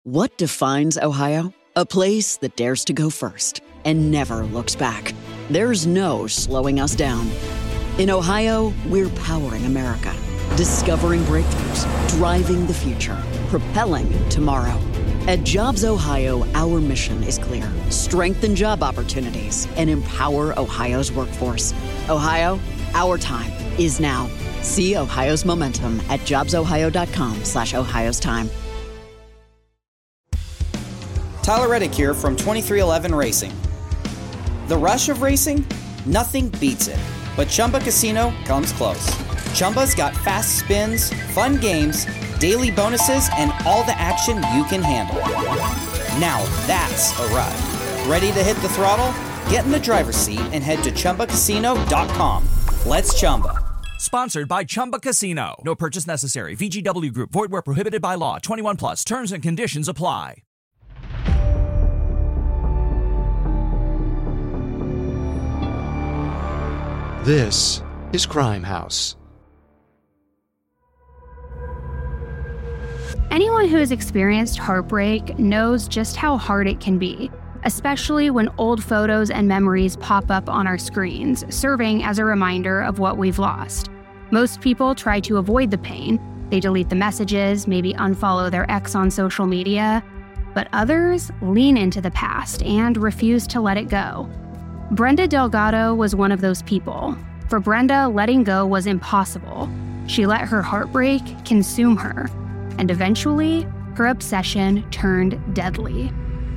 What defines Ohio? A place that dares to go first and never looks back. There's no slowing us down. In Ohio, we're powering America, discovering breakthroughs, driving the future, propelling tomorrow. At Jobs Ohio, our mission is clear: strengthen job opportunities and empower Ohio's workforce. Ohio, our time is now. See Ohio's momentum at jobsohio.com/Ohio's time. Tyler Reddick here from 23XI Racing. The rush of racing? Nothing beats it. But Chumba Casino comes close. Chumba's got fast spins, fun games, daily bonuses, and all the action you can handle. Now that's a ride. Ready to hit the throttle? Get in the driver's seat and head to ChumbaCasino.com. Let's Chumba. Sponsored by Chumba Casino. No purchase necessary. VGW Group. Void where prohibited by law. 21 plus. Terms and conditions apply. This is Crime House. Anyone who has experienced heartbreak knows just how hard it can be, especially when old photos and memories pop up on our screens, serving as a reminder of what we've lost. Most people try to avoid the pain. They delete the messages, maybe unfollow their ex on social media, but others lean into the past and refuse to let it go. Brenda Delgado was one of those people. For Brenda, letting go was impossible. She let her heartbreak consume her, and eventually, her obsession turned deadly.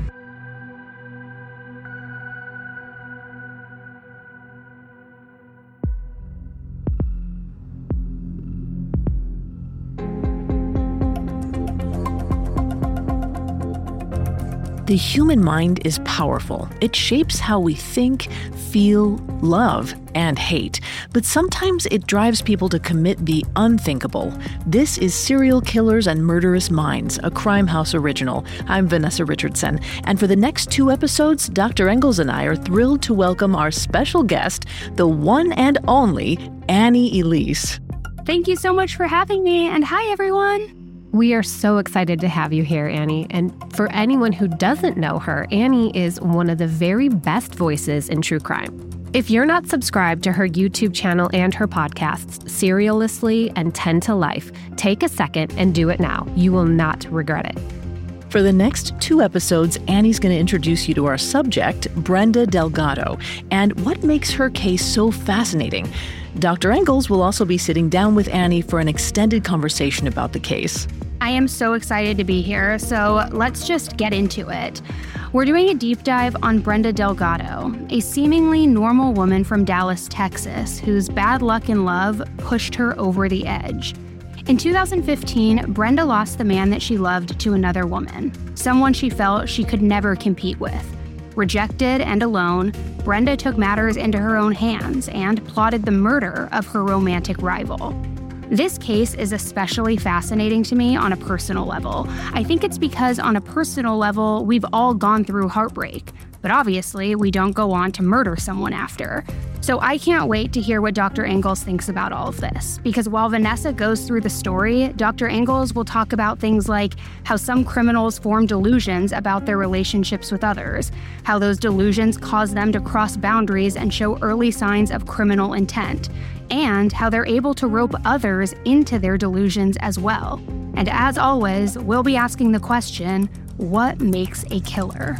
The human mind is powerful. It shapes how we think, feel, love, and hate. But sometimes it drives people to commit the unthinkable. This is Serial Killers and Murderous Minds, a Crime House original. I'm Vanessa Richardson. And for the next 2 episodes, Dr. Engels and I are thrilled to welcome our special guest, the one and only Annie Elise. Thank you so much for having me, and hi, everyone. We are so excited to have you here, Annie. And for anyone who doesn't know her, Annie is one of the very best voices in true crime. If you're not subscribed to her YouTube channel and her podcasts, Serialistly and 10 to Life, take a second and do it now. You will not regret it. For the next 2 episodes, Annie's going to introduce you to our subject, Brenda Delgado, and what makes her case so fascinating. Dr. Engels will also be sitting down with Annie for an extended conversation about the case. I am so excited to be here, so let's just get into it. We're doing a deep dive on Brenda Delgado, a seemingly normal woman from Dallas, Texas, whose bad luck in love pushed her over the edge. In 2015, Brenda lost the man that she loved to another woman, someone she felt she could never compete with. Rejected and alone, Brenda took matters into her own hands and plotted the murder of her romantic rival. This case is especially fascinating to me on a personal level. I think it's because on a personal level, we've all gone through heartbreak, but obviously we don't go on to murder someone after. So I can't wait to hear what Dr. Engels thinks about all of this, because while Vanessa goes through the story, Dr. Engels will talk about things like how some criminals form delusions about their relationships with others, how those delusions cause them to cross boundaries and show early signs of criminal intent, and how they're able to rope others into their delusions as well. And as always, we'll be asking the question, what makes a killer?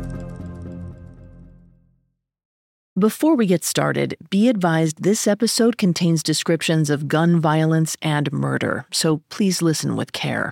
Before we get started, be advised this episode contains descriptions of gun violence and murder, so please listen with care.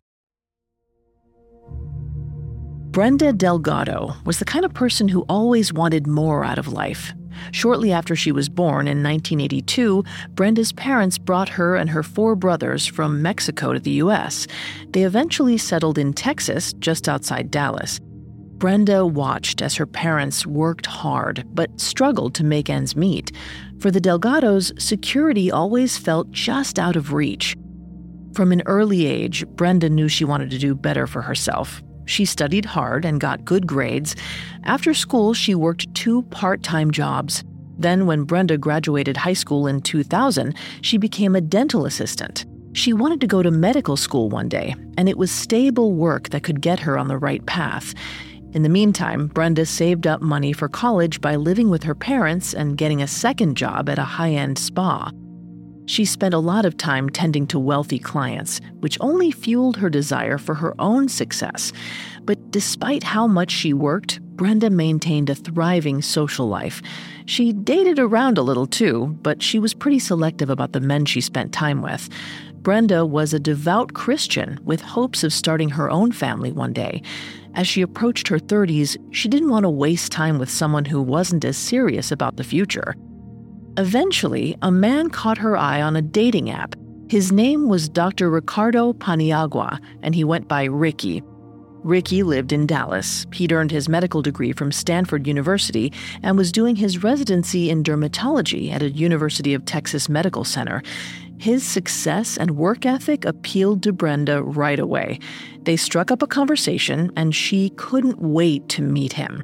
Brenda Delgado was the kind of person who always wanted more out of life. Shortly after she was born in 1982, Brenda's parents brought her and her 4 brothers from Mexico to the U.S. They eventually settled in Texas, just outside Dallas. Brenda watched as her parents worked hard, but struggled to make ends meet. For the Delgados, security always felt just out of reach. From an early age, Brenda knew she wanted to do better for herself. She studied hard and got good grades. After school, she worked 2 part-time jobs. Then, when Brenda graduated high school in 2000, she became a dental assistant. She wanted to go to medical school one day, and it was stable work that could get her on the right path. In the meantime, Brenda saved up money for college by living with her parents and getting a second job at a high-end spa. She spent a lot of time tending to wealthy clients, which only fueled her desire for her own success. But despite how much she worked, Brenda maintained a thriving social life. She dated around a little too, but she was pretty selective about the men she spent time with. Brenda was a devout Christian with hopes of starting her own family one day. As she approached her 30s, she didn't want to waste time with someone who wasn't as serious about the future. Eventually, a man caught her eye on a dating app. His name was Dr. Ricardo Paniagua, and he went by Ricky. Ricky lived in Dallas. He'd earned his medical degree from Stanford University and was doing his residency in dermatology at a University of Texas Medical Center. His success and work ethic appealed to Brenda right away. They struck up a conversation, and she couldn't wait to meet him.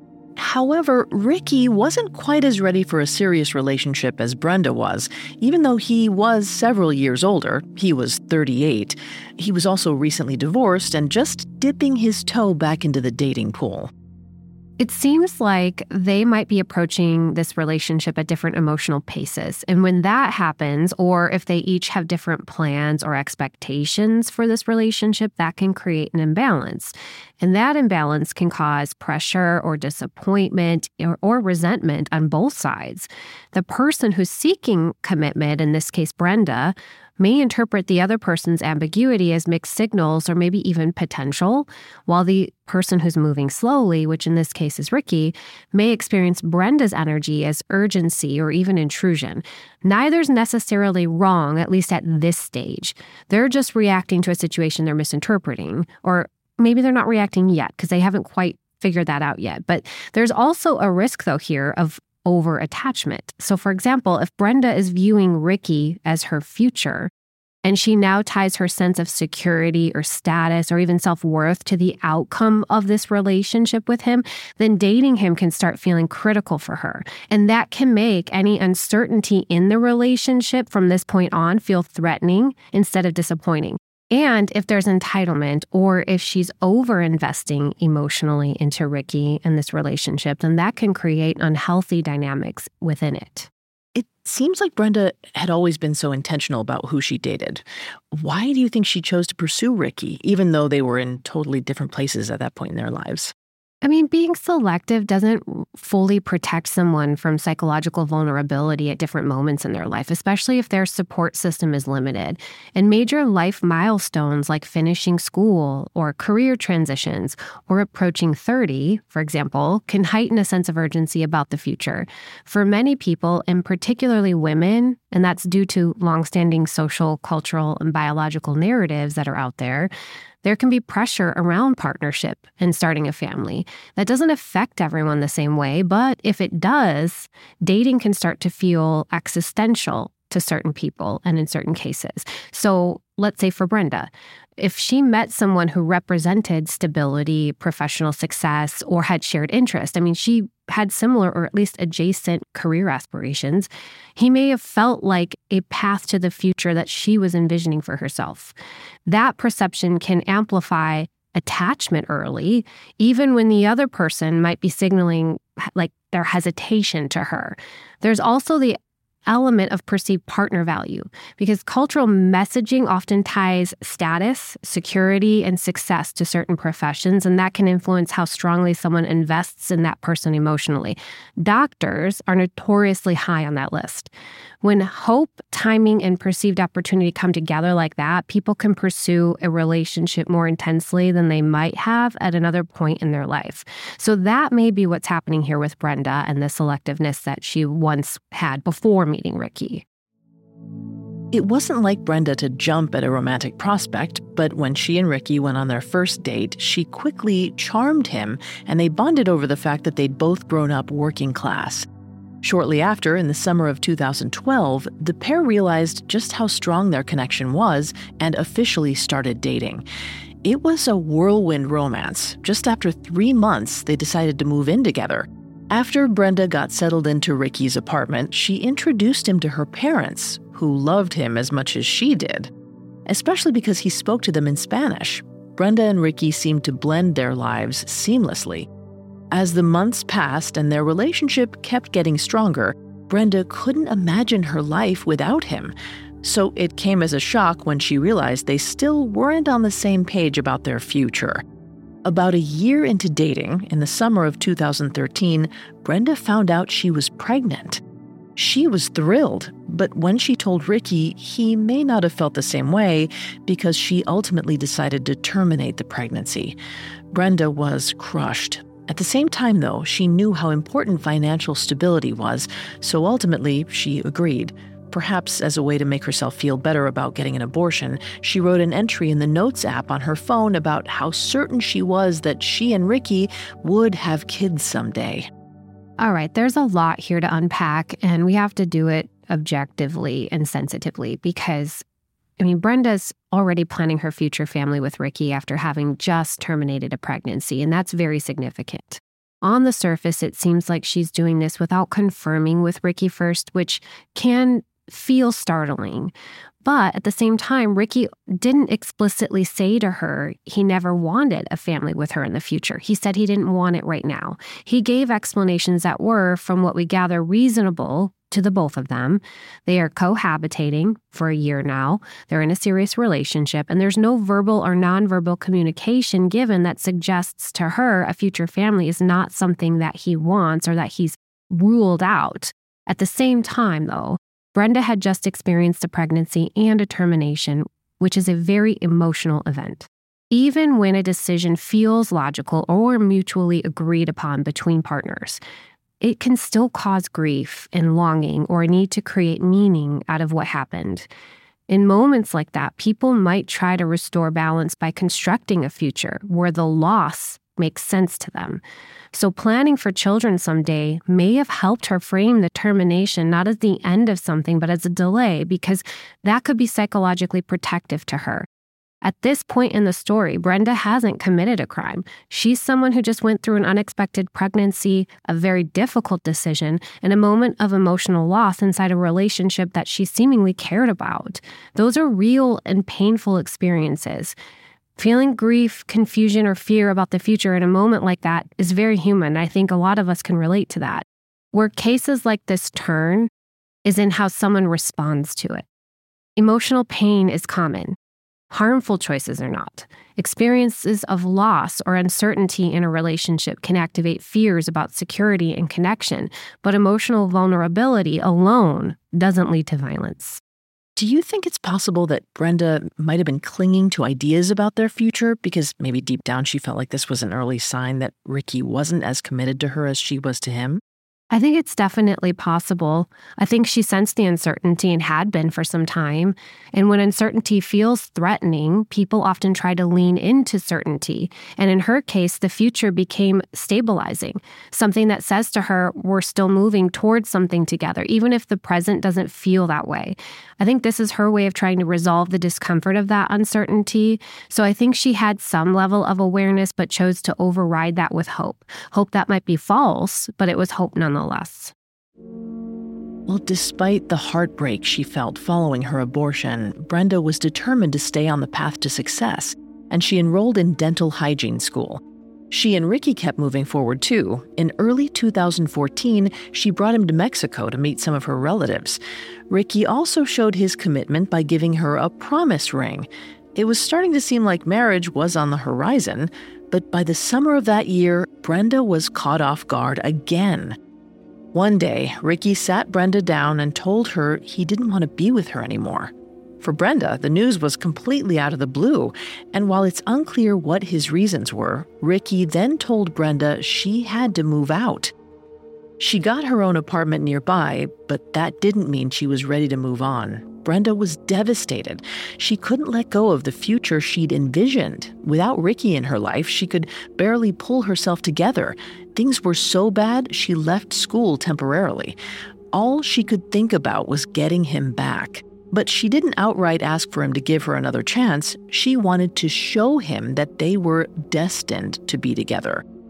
However, Ricky wasn't quite as ready for a serious relationship as Brenda was. Even though he was several years older, he was 38. He was also recently divorced and just dipping his toe back into the dating pool. It seems like they might be approaching this relationship at different emotional paces. And when that happens, or if they each have different plans or expectations for this relationship, that can create an imbalance. And that imbalance can cause pressure or disappointment or resentment on both sides. The person who's seeking commitment, in this case Brenda, may interpret the other person's ambiguity as mixed signals or maybe even potential, while the person who's moving slowly, which in this case is Ricky, may experience Brenda's energy as urgency or even intrusion. Neither's necessarily wrong, at least at this stage. They're just reacting to a situation they're misinterpreting, or maybe they're not reacting yet because they haven't quite figured that out yet. But there's also a risk, though, here of over-attachment. So, for example, if Brenda is viewing Ricky as her future, and she now ties her sense of security or status or even self-worth to the outcome of this relationship with him, then dating him can start feeling critical for her. And that can make any uncertainty in the relationship from this point on feel threatening instead of disappointing. And if there's entitlement, or if she's over-investing emotionally into Ricky and this relationship, then that can create unhealthy dynamics within it. It seems like Brenda had always been so intentional about who she dated. Why do you think she chose to pursue Ricky, even though they were in totally different places at that point in their lives? I mean, being selective doesn't fully protect someone from psychological vulnerability at different moments in their life, especially if their support system is limited. And major life milestones like finishing school or career transitions or approaching 30, for example, can heighten a sense of urgency about the future. For many people, and particularly women, and that's due to longstanding social, cultural, and biological narratives that are out there, there can be pressure around partnership and starting a family. That doesn't affect everyone the same way, but if it does, dating can start to feel existential to certain people and in certain cases. So let's say for Brenda, if she met someone who represented stability, professional success, or had shared interest, I mean, she had similar or at least adjacent career aspirations, he may have felt like a path to the future that she was envisioning for herself. That perception can amplify attachment early, even when the other person might be signaling like their hesitation to her. There's also the element of perceived partner value, because cultural messaging often ties status, security, and success to certain professions, and that can influence how strongly someone invests in that person emotionally. Doctors are notoriously high on that list. When hope, timing, and perceived opportunity come together like that, people can pursue a relationship more intensely than they might have at another point in their life. So that may be what's happening here with Brenda and the selectiveness that she once had before meeting Ricky. It wasn't like Brenda to jump at a romantic prospect, but when she and Ricky went on their first date, she quickly charmed him, and they bonded over the fact that they'd both grown up working class. Shortly after, in the summer of 2012, the pair realized just how strong their connection was and officially started dating. It was a whirlwind romance. Just after 3 months, they decided to move in together. After Brenda got settled into Ricky's apartment, she introduced him to her parents, who loved him as much as she did. especially because he spoke to them in Spanish. Brenda and Ricky seemed to blend their lives seamlessly. As the months passed and their relationship kept getting stronger, Brenda couldn't imagine her life without him. So it came as a shock when she realized they still weren't on the same page about their future. About a year into dating, in the summer of 2013, Brenda found out she was pregnant. She was thrilled, but when she told Ricky, he may not have felt the same way because she ultimately decided to terminate the pregnancy. Brenda was crushed. At the same time, though, she knew how important financial stability was, so ultimately she agreed. Perhaps as a way to make herself feel better about getting an abortion, she wrote an entry in the Notes app on her phone about how certain she was that she and Ricky would have kids someday. All right, there's a lot here to unpack, and we have to do it objectively and sensitively because, Brenda's already planning her future family with Ricky after having just terminated a pregnancy, and that's very significant. On the surface, it seems like she's doing this without confirming with Ricky first, which can feel startling. But at the same time, Ricky didn't explicitly say to her he never wanted a family with her in the future. He said he didn't want it right now. He gave explanations that were, from what we gather, reasonable to the both of them. They are cohabitating for a year now. They're in a serious relationship, and there's no verbal or nonverbal communication given that suggests to her a future family is not something that he wants or that he's ruled out. At the same time, though, Brenda had just experienced a pregnancy and a termination, which is a very emotional event. Even when a decision feels logical or mutually agreed upon between partners, it can still cause grief and longing or a need to create meaning out of what happened. In moments like that, people might try to restore balance by constructing a future where the loss makes sense to them. So planning for children someday may have helped her frame the termination not as the end of something, but as a delay, because that could be psychologically protective to her. At this point in the story, Brenda hasn't committed a crime. She's someone who just went through an unexpected pregnancy, a very difficult decision, and a moment of emotional loss inside a relationship that she seemingly cared about. Those are real and painful experiences. Feeling grief, confusion, or fear about the future in a moment like that is very human. I think a lot of us can relate to that. Where cases like this turn is in how someone responds to it. Emotional pain is common. Harmful choices are not. Experiences of loss or uncertainty in a relationship can activate fears about security and connection, but emotional vulnerability alone doesn't lead to violence. Do you think it's possible that Brenda might have been clinging to ideas about their future because maybe deep down she felt like this was an early sign that Ricky wasn't as committed to her as she was to him? I think it's definitely possible. I think she sensed the uncertainty and had been for some time. And when uncertainty feels threatening, people often try to lean into certainty. And in her case, the future became stabilizing, something that says to her, we're still moving towards something together, even if the present doesn't feel that way. I think this is her way of trying to resolve the discomfort of that uncertainty. So I think she had some level of awareness, but chose to override that with hope. Hope that might be false, but it was hope nonetheless. Well, despite the heartbreak she felt following her abortion, Brenda was determined to stay on the path to success, and she enrolled in dental hygiene school. She and Ricky kept moving forward too. In early 2014, she brought him to Mexico to meet some of her relatives. Ricky also showed his commitment by giving her a promise ring. It was starting to seem like marriage was on the horizon, but by the summer of that year, Brenda was caught off guard again. One day, Ricky sat Brenda down and told her he didn't want to be with her anymore. For Brenda, the news was completely out of the blue, and while it's unclear what his reasons were, Ricky then told Brenda she had to move out. She got her own apartment nearby, but that didn't mean she was ready to move on. Brenda was devastated. She couldn't let go of the future she'd envisioned. Without Ricky in her life, she could barely pull herself together. Things were so bad, she left school temporarily. All she could think about was getting him back. But she didn't outright ask for him to give her another chance. She wanted to show him that they were destined to be together.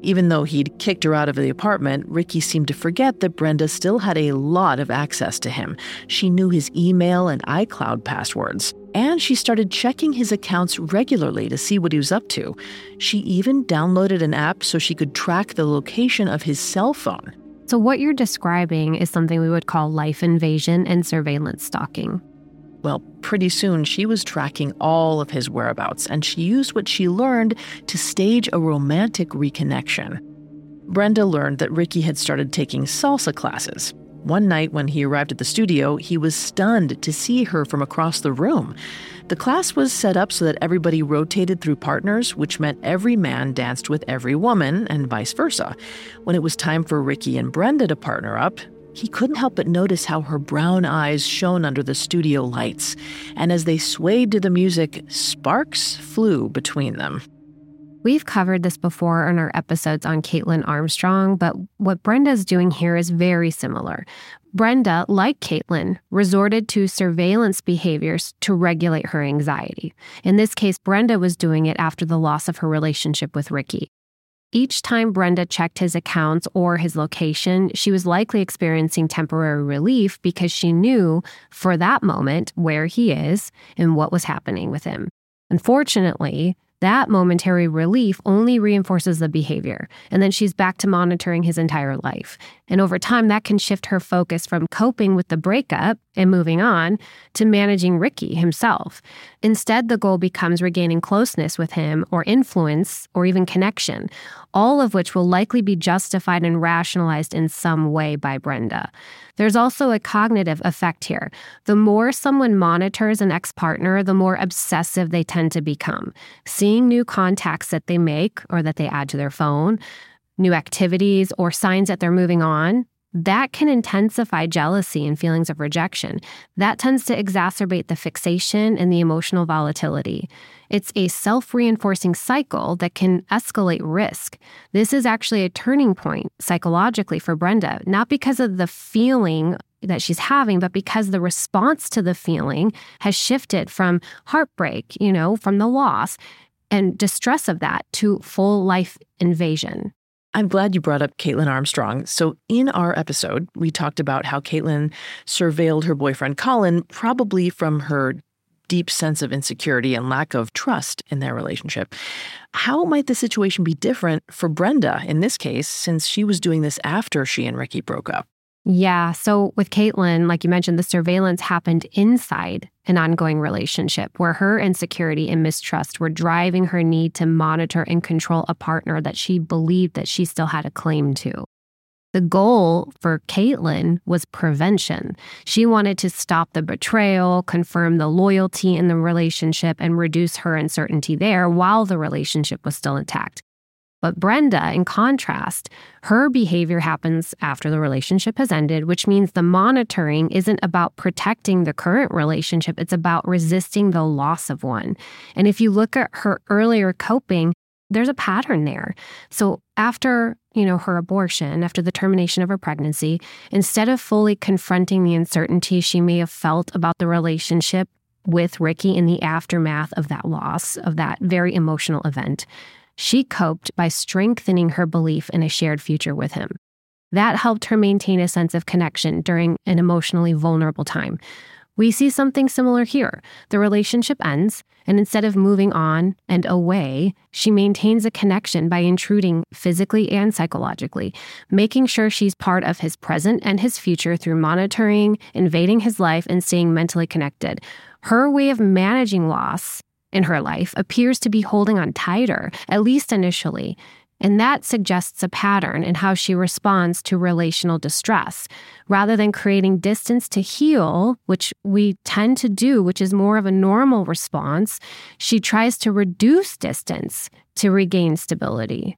Even though he'd kicked her out of the apartment, Ricky seemed to forget that Brenda still had a lot of access to him. She knew his email and iCloud passwords, and she started checking his accounts regularly to see what he was up to. She even downloaded an app so she could track the location of his cell phone. So what you're describing is something we would call life invasion and surveillance stalking. Well, pretty soon she was tracking all of his whereabouts, and she used what she learned to stage a romantic reconnection. Brenda learned that Ricky had started taking salsa classes. One night when he arrived at the studio, he was stunned to see her from across the room. The class was set up so that everybody rotated through partners, which meant every man danced with every woman and vice versa. When it was time for Ricky and Brenda to partner up, he couldn't help but notice how her brown eyes shone under the studio lights, and as they swayed to the music, sparks flew between them. We've covered this before in our episodes on Caitlin Armstrong, but what Brenda's doing here is very similar. Brenda, like Caitlin, resorted to surveillance behaviors to regulate her anxiety. In this case, Brenda was doing it after the loss of her relationship with Ricky. Each time Brenda checked his accounts or his location, she was likely experiencing temporary relief because she knew for that moment where he is and what was happening with him. Unfortunately, that momentary relief only reinforces the behavior, and then she's back to monitoring his entire life. And over time, that can shift her focus from coping with the breakup and moving on to managing Ricky himself. Instead, the goal becomes regaining closeness with him or influence or even connection, all of which will likely be justified and rationalized in some way by Brenda. There's also a cognitive effect here. The more someone monitors an ex-partner, the more obsessive they tend to become. Seeing new contacts that they make or that they add to their phone, new activities or signs that they're moving on, that can intensify jealousy and feelings of rejection. That tends to exacerbate the fixation and the emotional volatility. It's a self-reinforcing cycle that can escalate risk. This is actually a turning point psychologically for Brenda, not because of the feeling that she's having, but because the response to the feeling has shifted from heartbreak, from the loss and distress of that to full life invasion. I'm glad you brought up Caitlin Armstrong. So in our episode, we talked about how Caitlin surveilled her boyfriend Colin, probably from her deep sense of insecurity and lack of trust in their relationship. How might the situation be different for Brenda in this case, since she was doing this after she and Ricky broke up? Yeah, so with Caitlin, like you mentioned, the surveillance happened inside an ongoing relationship where her insecurity and mistrust were driving her need to monitor and control a partner that she believed that she still had a claim to. The goal for Caitlin was prevention. She wanted to stop the betrayal, confirm the loyalty in the relationship, and reduce her uncertainty there while the relationship was still intact. But Brenda, in contrast, her behavior happens after the relationship has ended, which means the monitoring isn't about protecting the current relationship. It's about resisting the loss of one. And if you look at her earlier coping, there's a pattern there. So after, her abortion, after the termination of her pregnancy, instead of fully confronting the uncertainty she may have felt about the relationship with Ricky in the aftermath of that loss, of that very emotional event, she coped by strengthening her belief in a shared future with him. That helped her maintain a sense of connection during an emotionally vulnerable time. We see something similar here. The relationship ends, and instead of moving on and away, she maintains a connection by intruding physically and psychologically, making sure she's part of his present and his future through monitoring, invading his life, and staying mentally connected. Her way of managing loss in her life appears to be holding on tighter, at least initially. And that suggests a pattern in how she responds to relational distress. Rather than creating distance to heal, which we tend to do, which is more of a normal response, she tries to reduce distance to regain stability.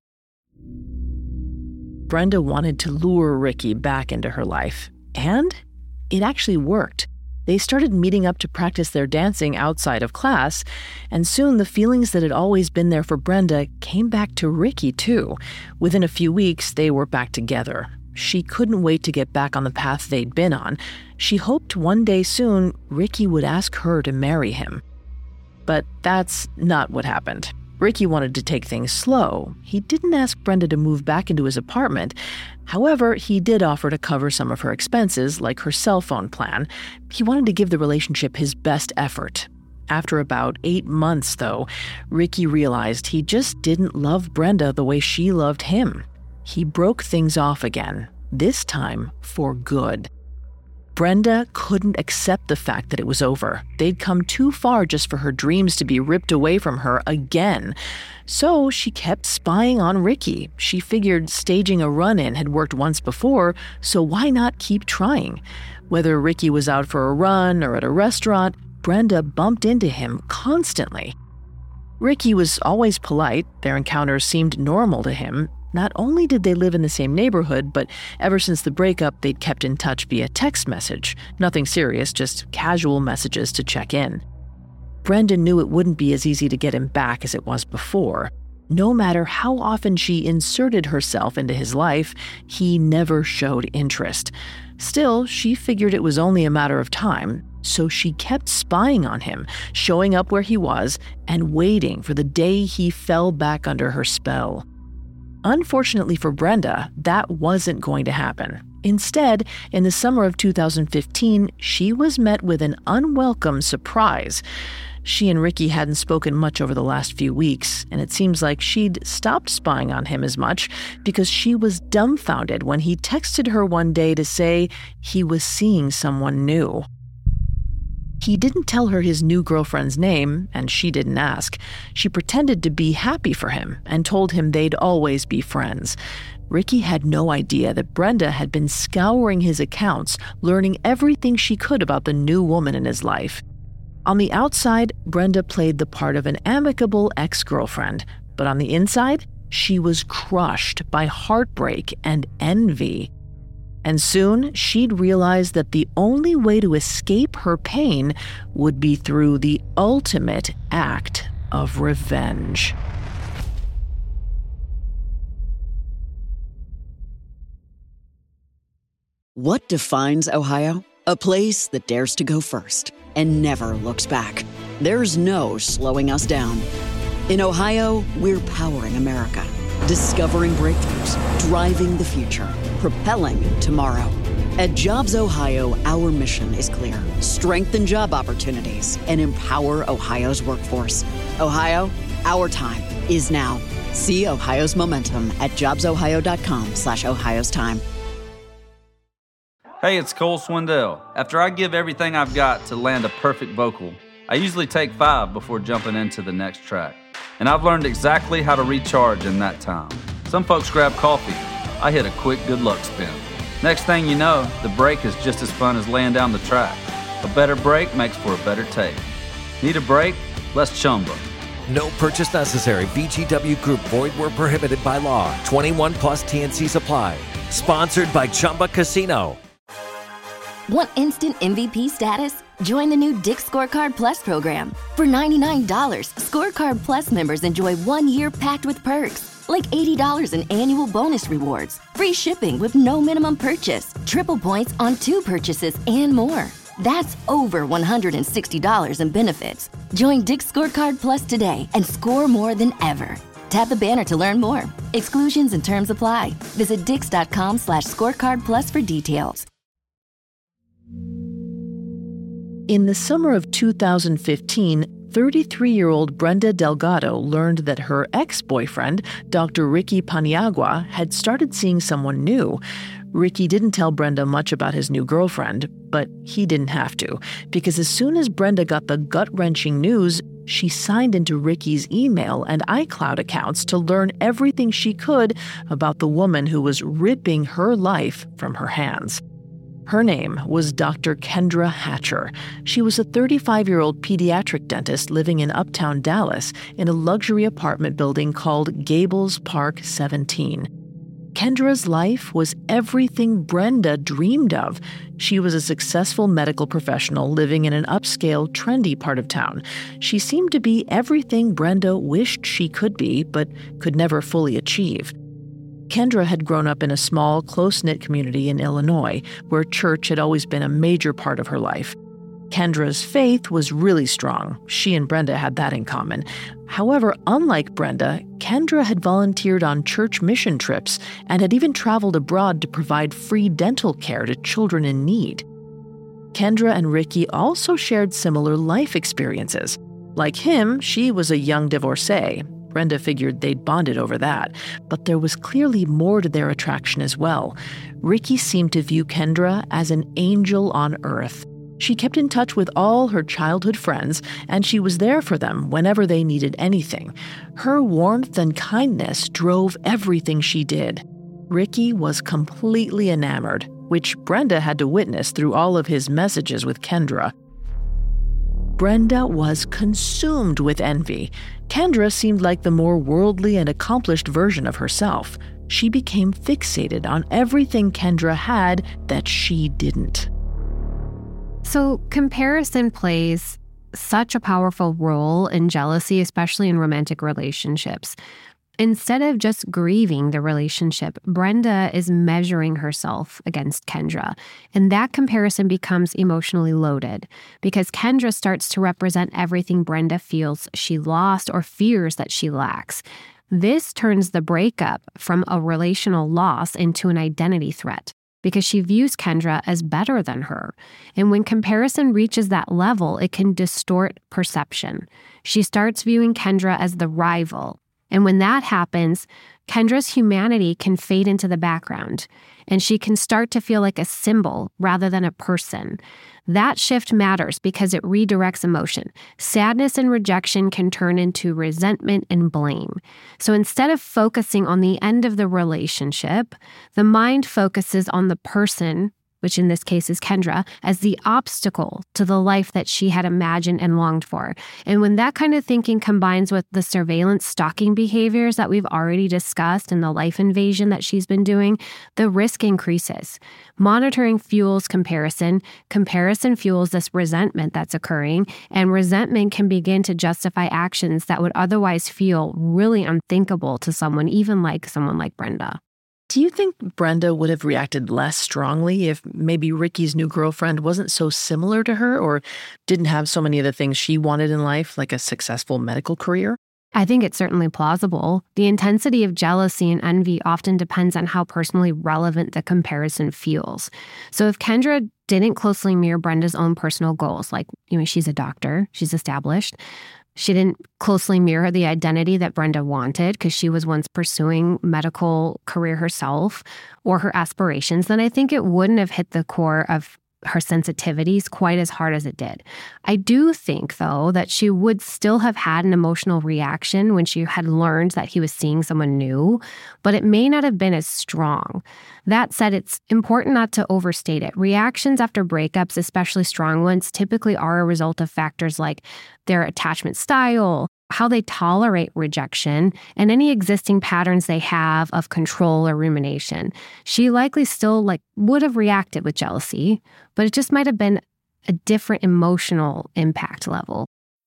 Brenda wanted to lure Ricky back into her life, and it actually worked. They started meeting up to practice their dancing outside of class, and soon the feelings that had always been there for Brenda came back to Ricky, too. Within a few weeks, they were back together. She couldn't wait to get back on the path they'd been on. She hoped one day soon, Ricky would ask her to marry him. But that's not what happened. Ricky wanted to take things slow. He didn't ask Brenda to move back into his apartment. However, he did offer to cover some of her expenses, like her cell phone plan. He wanted to give the relationship his best effort. After about 8 months, though, Ricky realized he just didn't love Brenda the way she loved him. He broke things off again, this time for good. Brenda couldn't accept the fact that it was over. They'd come too far just for her dreams to be ripped away from her again. So she kept spying on Ricky. She figured staging a run-in had worked once before, so why not keep trying? Whether Ricky was out for a run or at a restaurant, Brenda bumped into him constantly. Ricky was always polite. Their encounters seemed normal to him. Not only did they live in the same neighborhood, but ever since the breakup, they'd kept in touch via text message. Nothing serious, just casual messages to check in. Brenda knew it wouldn't be as easy to get him back as it was before. No matter how often she inserted herself into his life, he never showed interest. Still, she figured it was only a matter of time, so she kept spying on him, showing up where he was, and waiting for the day he fell back under her spell. Unfortunately for Brenda, that wasn't going to happen. Instead, in the summer of 2015, she was met with an unwelcome surprise. She and Ricky hadn't spoken much over the last few weeks, and it seems like she'd stopped spying on him as much because she was dumbfounded when he texted her one day to say he was seeing someone new. He didn't tell her his new girlfriend's name, and she didn't ask. She pretended to be happy for him and told him they'd always be friends. Ricky had no idea that Brenda had been scouring his accounts, learning everything she could about the new woman in his life. On the outside, Brenda played the part of an amicable ex-girlfriend, but on the inside, she was crushed by heartbreak and envy. And soon, she'd realize that the only way to escape her pain would be through the ultimate act of revenge. What defines Ohio? A place that dares to go first and never looks back. There's no slowing us down. In Ohio, we're powering America, discovering breakthroughs, driving the future, propelling tomorrow. At Jobs Ohio, our mission is clear: strengthen job opportunities and empower Ohio's workforce. Ohio, our time is now. See Ohio's momentum at jobsohio.com/Ohio's time. Hey, it's Cole Swindell. After I give everything I've got to land a perfect vocal, I usually take 5 before jumping into the next track. And I've learned exactly how to recharge in that time. Some folks grab coffee. I hit a quick good luck spin. Next thing you know, the break is just as fun as laying down the track. A better break makes for a better take. Need a break? Let's Chumba. No purchase necessary. VGW Group. Void where prohibited by law. 21 plus TNCs apply. Sponsored by Chumba Casino. Want instant MVP status? Join the new Dick's Scorecard Plus program. For $99, Scorecard Plus members enjoy 1 year packed with perks, like $80 in annual bonus rewards, free shipping with no minimum purchase, triple points on 2 purchases, and more. That's over $160 in benefits. Join Dick's Scorecard Plus today and score more than ever. Tap the banner to learn more. Exclusions and terms apply. Visit dix.com/scorecardplus for details. In the summer of 2015, 33-year-old Brenda Delgado learned that her ex-boyfriend, Dr. Ricky Paniagua, had started seeing someone new. Ricky didn't tell Brenda much about his new girlfriend, but he didn't have to, because as soon as Brenda got the gut-wrenching news, she signed into Ricky's email and iCloud accounts to learn everything she could about the woman who was ripping her life from her hands. Her name was Dr. Kendra Hatcher. She was a 35-year-old pediatric dentist living in uptown Dallas in a luxury apartment building called Gables Park 17. Kendra's life was everything Brenda dreamed of. She was a successful medical professional living in an upscale, trendy part of town. She seemed to be everything Brenda wished she could be, but could never fully achieve. Kendra had grown up in a small, close-knit community in Illinois, where church had always been a major part of her life. Kendra's faith was really strong. She and Brenda had that in common. However, unlike Brenda, Kendra had volunteered on church mission trips and had even traveled abroad to provide free dental care to children in need. Kendra and Ricky also shared similar life experiences. Like him, she was a young divorcee. Brenda figured they'd bonded over that, but there was clearly more to their attraction as well. Ricky seemed to view Kendra as an angel on earth. She kept in touch with all her childhood friends, and she was there for them whenever they needed anything. Her warmth and kindness drove everything she did. Ricky was completely enamored, which Brenda had to witness through all of his messages with Kendra. Brenda was consumed with envy. Kendra seemed like the more worldly and accomplished version of herself. She became fixated on everything Kendra had that she didn't. So comparison plays such a powerful role in jealousy, especially in romantic relationships. Instead of just grieving the relationship, Brenda is measuring herself against Kendra. And that comparison becomes emotionally loaded because Kendra starts to represent everything Brenda feels she lost or fears that she lacks. This turns the breakup from a relational loss into an identity threat because she views Kendra as better than her. And when comparison reaches that level, it can distort perception. She starts viewing Kendra as the rival. And when that happens, Kendra's humanity can fade into the background, and she can start to feel like a symbol rather than a person. That shift matters because it redirects emotion. Sadness and rejection can turn into resentment and blame. So instead of focusing on the end of the relationship, the mind focuses on the person, which in this case is Kendra, as the obstacle to the life that she had imagined and longed for. And when that kind of thinking combines with the surveillance stalking behaviors that we've already discussed and the life invasion that she's been doing, the risk increases. Monitoring fuels comparison. Comparison fuels this resentment that's occurring, and resentment can begin to justify actions that would otherwise feel really unthinkable to someone like Brenda. Do you think Brenda would have reacted less strongly if maybe Ricky's new girlfriend wasn't so similar to her or didn't have so many of the things she wanted in life, like a successful medical career? I think it's certainly plausible. The intensity of jealousy and envy often depends on how personally relevant the comparison feels. So if Kendra didn't closely mirror Brenda's own personal goals, like, she's a doctor, she's established, she didn't closely mirror the identity that Brenda wanted because she was once pursuing medical career herself or her aspirations, then I think it wouldn't have hit the core of her sensitivities quite as hard as it did. I do think, though, that she would still have had an emotional reaction when she had learned that he was seeing someone new, but it may not have been as strong. That said, it's important not to overstate it. Reactions after breakups, especially strong ones, typically are a result of factors like their attachment style, how they tolerate rejection, and any existing patterns they have of control or rumination. She likely still would have reacted with jealousy, but it just might have been a different emotional impact level.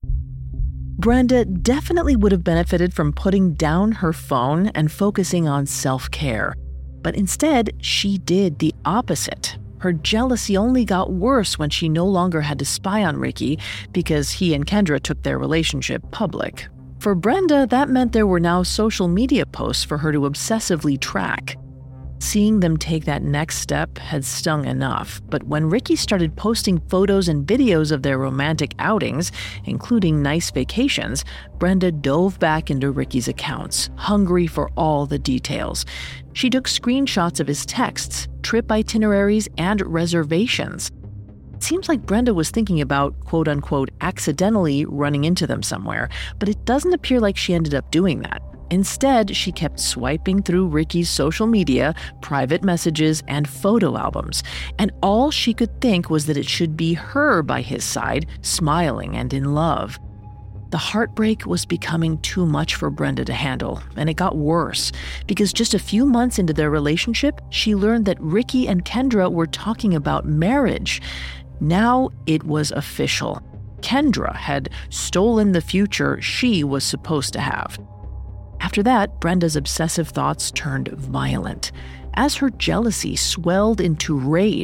Brenda definitely would have benefited from putting down her phone and focusing on self-care. But instead, she did the opposite. Her jealousy only got worse when she no longer had to spy on Ricky because he and Kendra took their relationship public. For Brenda, that meant there were now social media posts for her to obsessively track. Seeing them take that next step had stung enough, but when Ricky started posting photos and videos of their romantic outings, including nice vacations, Brenda dove back into Ricky's accounts, hungry for all the details. She took screenshots of his texts, trip itineraries, and reservations. It seems like Brenda was thinking about, quote-unquote, accidentally running into them somewhere, but it doesn't appear like she ended up doing that. Instead, she kept swiping through Ricky's social media, private messages, and photo albums, and all she could think was that it should be her by his side, smiling and in love. The heartbreak was becoming too much for Brenda to handle, and it got worse, because just a few months into their relationship, she learned that Ricky and Kendra were talking about marriage. Now it was official. Kendra had stolen the future she was supposed to have. After that, Brenda's obsessive thoughts turned violent. As her jealousy swelled into rage,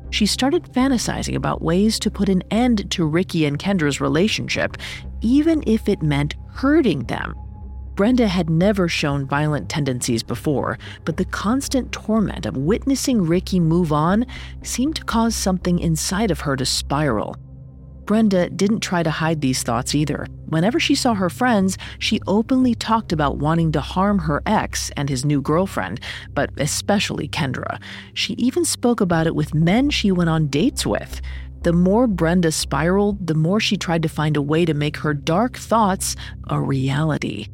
She started fantasizing about ways to put an end to Ricky and Kendra's relationship, even if it meant hurting them. Brenda had never shown violent tendencies before, but the constant torment of witnessing Ricky move on seemed to cause something inside of her to spiral. Brenda didn't try to hide these thoughts either. Whenever she saw her friends, she openly talked about wanting to harm her ex and his new girlfriend, but especially Kendra. She even spoke about it with men she went on dates with. The more Brenda spiraled, the more she tried to find a way to make her dark thoughts a reality.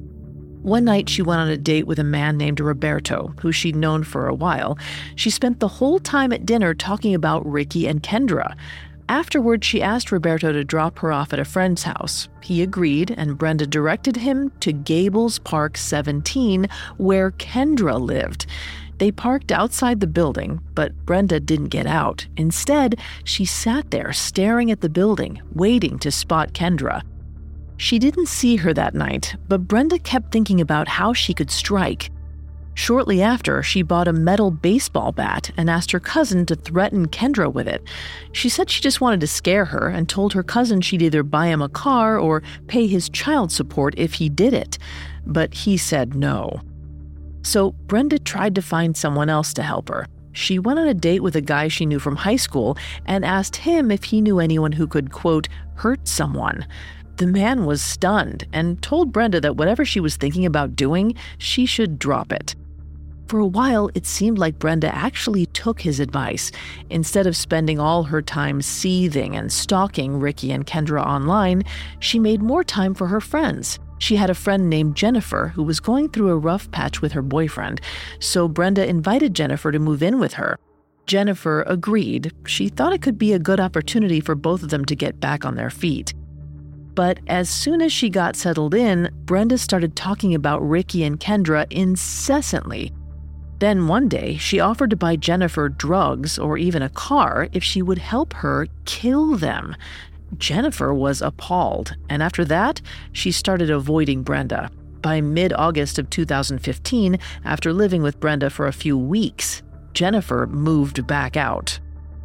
One night, she went on a date with a man named Roberto, who she'd known for a while. She spent the whole time at dinner talking about Ricky and Kendra. Afterward, she asked Roberto to drop her off at a friend's house. He agreed, and Brenda directed him to Gables Park 17, where Kendra lived. They parked outside the building, but Brenda didn't get out. Instead, she sat there staring at the building, waiting to spot Kendra. She didn't see her that night, but Brenda kept thinking about how she could strike. Shortly after, she bought a metal baseball bat and asked her cousin to threaten Kendra with it. She said she just wanted to scare her and told her cousin she'd either buy him a car or pay his child support if he did it. But he said no. So Brenda tried to find someone else to help her. She went on a date with a guy she knew from high school and asked him if he knew anyone who could, quote, hurt someone. The man was stunned and told Brenda that whatever she was thinking about doing, she should drop it. For a while, it seemed like Brenda actually took his advice. Instead of spending all her time seething and stalking Ricky and Kendra online, she made more time for her friends. She had a friend named Jennifer who was going through a rough patch with her boyfriend, so Brenda invited Jennifer to move in with her. Jennifer agreed. She thought it could be a good opportunity for both of them to get back on their feet. But as soon as she got settled in, Brenda started talking about Ricky and Kendra incessantly. Then one day, she offered to buy Jennifer drugs or even a car if she would help her kill them. Jennifer was appalled, and after that, she started avoiding Brenda. By mid-August of 2015, after living with Brenda for a few weeks, Jennifer moved back out.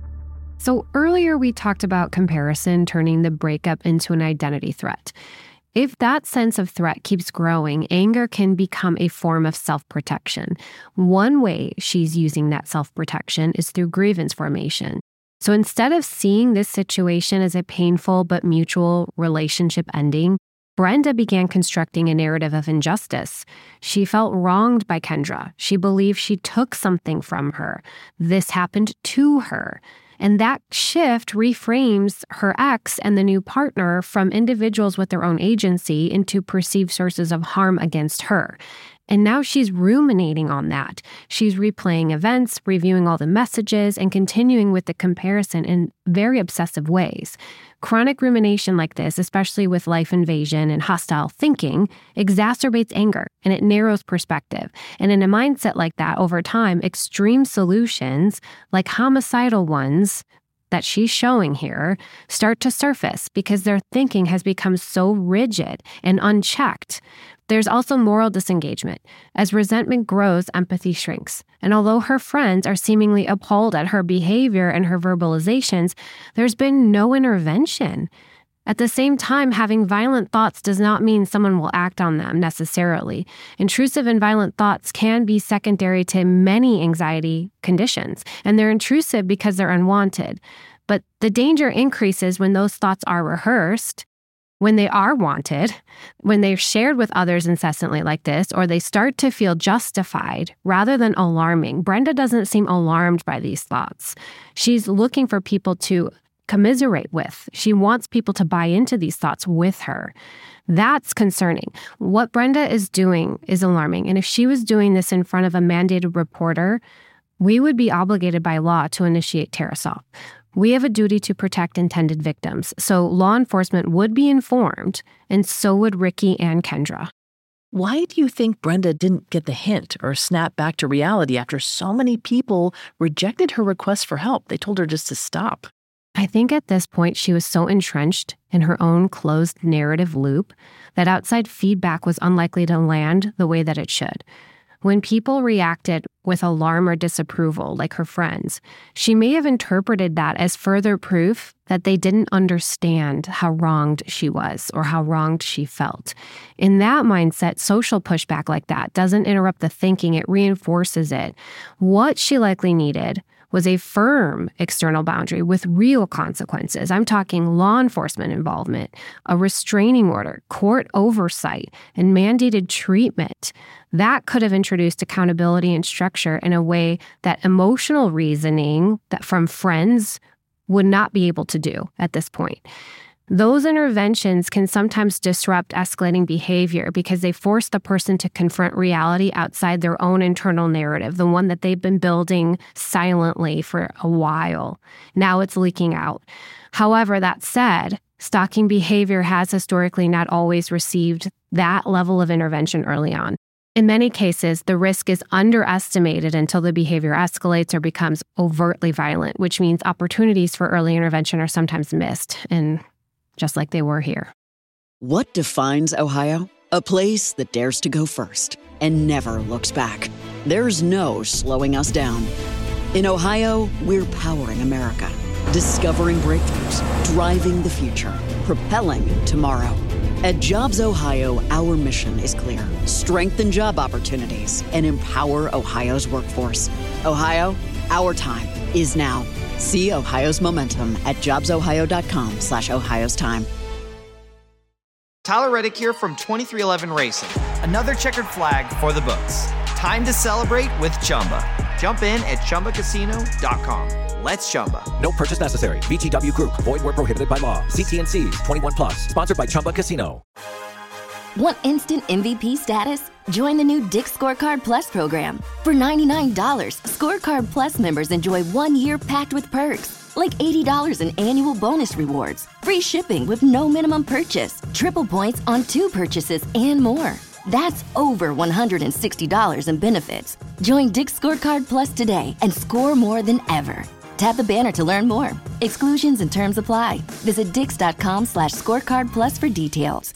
So earlier we talked about comparison turning the breakup into an identity threat. If that sense of threat keeps growing, anger can become a form of self-protection. One way she's using that self-protection is through grievance formation. So instead of seeing this situation as a painful but mutual relationship ending, Brenda began constructing a narrative of injustice. She felt wronged by Kendra. She believed she took something from her. This happened to her. And that shift reframes her ex and the new partner from individuals with their own agency into perceived sources of harm against her. And now she's ruminating on that. She's replaying events, reviewing all the messages, and continuing with the comparison in very obsessive ways. Chronic rumination like this, especially with life invasion and hostile thinking, exacerbates anger and it narrows perspective. And in a mindset like that, over time, extreme solutions, like homicidal ones that she's showing here, start to surface because their thinking has become so rigid and unchecked. There's also moral disengagement. As resentment grows, empathy shrinks. And although her friends are seemingly appalled at her behavior and her verbalizations, there's been no intervention. At the same time, having violent thoughts does not mean someone will act on them necessarily. Intrusive and violent thoughts can be secondary to many anxiety conditions, and they're intrusive because they're unwanted. But the danger increases when those thoughts are rehearsed, when they are wanted, when they're shared with others incessantly like this, or they start to feel justified rather than alarming. Brenda doesn't seem alarmed by these thoughts. She's looking for people to commiserate with. She wants people to buy into these thoughts with her. That's concerning. What Brenda is doing is alarming. And if she was doing this in front of a mandated reporter, we would be obligated by law to initiate terror-assault. We have a duty to protect intended victims, so law enforcement would be informed, and so would Ricky and Kendra. Why do you think Brenda didn't get the hint or snap back to reality after so many people rejected her request for help? They told her just to stop. I think at this point she was so entrenched in her own closed narrative loop that outside feedback was unlikely to land the way that it should. When people reacted with alarm or disapproval, like her friends, she may have interpreted that as further proof that they didn't understand how wronged she was or how wronged she felt. In that mindset, social pushback like that doesn't interrupt the thinking, it reinforces it. What she likely needed was a firm external boundary with real consequences. I'm talking law enforcement involvement, a restraining order, court oversight, and mandated treatment. That could have introduced accountability and structure in a way that emotional reasoning that from friends would not be able to do at this point. Those interventions can sometimes disrupt escalating behavior because they force the person to confront reality outside their own internal narrative, the one that they've been building silently for a while. Now it's leaking out. However, that said, stalking behavior has historically not always received that level of intervention early on. In many cases, the risk is underestimated until the behavior escalates or becomes overtly violent, which means opportunities for early intervention are sometimes missed, and just like they were here. What defines Ohio? A place that dares to go first and never looks back. There's no slowing us down. In Ohio, we're powering America, discovering breakthroughs, driving the future, propelling tomorrow. At Jobs Ohio, our mission is clear: strengthen job opportunities and empower Ohio's workforce. Ohio, our time is now. See Ohio's momentum at jobsohio.com/Ohio's time. Tyler Reddick here from 2311 Racing. Another checkered flag for the books. Time to celebrate with Chumba. Jump in at chumbacasino.com. Let's Chumba. No purchase necessary. VGW Group. Void where prohibited by law. See T&Cs. 21+. Sponsored by Chumba Casino. Want instant MVP status? Join the new Dick's Scorecard Plus program. For $99, Scorecard Plus members enjoy 1 year packed with perks, like $80 in annual bonus rewards, free shipping with no minimum purchase, triple points on 2 purchases, and more. That's over $160 in benefits. Join Dick's Scorecard Plus today and score more than ever. Tap the banner to learn more. Exclusions and terms apply. Visit dix.com/scorecard plus for details.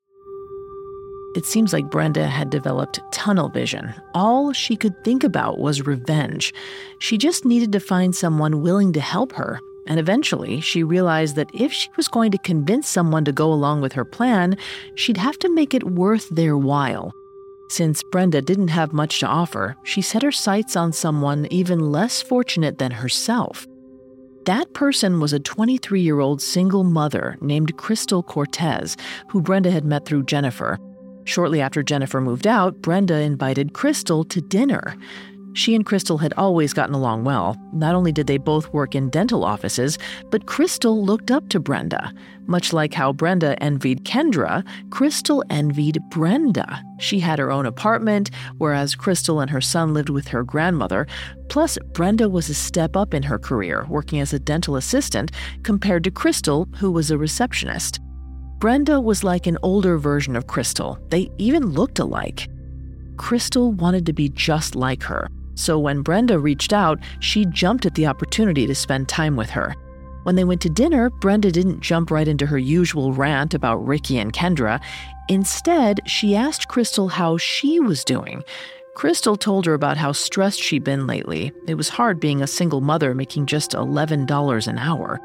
It seems like Brenda had developed tunnel vision. All she could think about was revenge. She just needed to find someone willing to help her. And eventually, she realized that if she was going to convince someone to go along with her plan, she'd have to make it worth their while. Since Brenda didn't have much to offer, she set her sights on someone even less fortunate than herself. That person was a 23-year-old single mother named Crystal Cortez, who Brenda had met through Jennifer. Shortly after Jennifer moved out, Brenda invited Crystal to dinner. She and Crystal had always gotten along well. Not only did they both work in dental offices, but Crystal looked up to Brenda. Much like how Brenda envied Kendra, Crystal envied Brenda. She had her own apartment, whereas Crystal and her son lived with her grandmother. Plus, Brenda was a step up in her career, working as a dental assistant, compared to Crystal, who was a receptionist. Brenda was like an older version of Crystal. They even looked alike. Crystal wanted to be just like her. So when Brenda reached out, she jumped at the opportunity to spend time with her. When they went to dinner, Brenda didn't jump right into her usual rant about Ricky and Kendra. Instead, she asked Crystal how she was doing. Crystal told her about how stressed she'd been lately. It was hard being a single mother making just $11 an hour.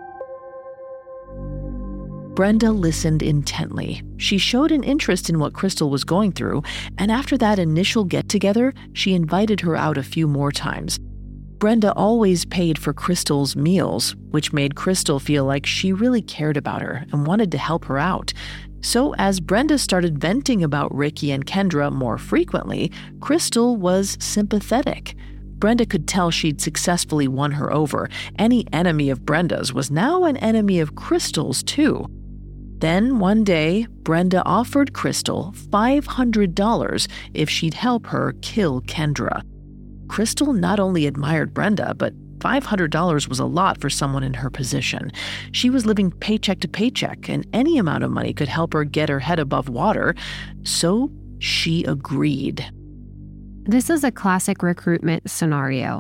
Brenda listened intently. She showed an interest in what Crystal was going through, and after that initial get-together, she invited her out a few more times. Brenda always paid for Crystal's meals, which made Crystal feel like she really cared about her and wanted to help her out. So as Brenda started venting about Ricky and Kendra more frequently, Crystal was sympathetic. Brenda could tell she'd successfully won her over. Any enemy of Brenda's was now an enemy of Crystal's, too. Then, one day, Brenda offered Crystal $500 if she'd help her kill Kendra. Crystal not only admired Brenda, but $500 was a lot for someone in her position. She was living paycheck to paycheck, and any amount of money could help her get her head above water. So she agreed. This is a classic recruitment scenario.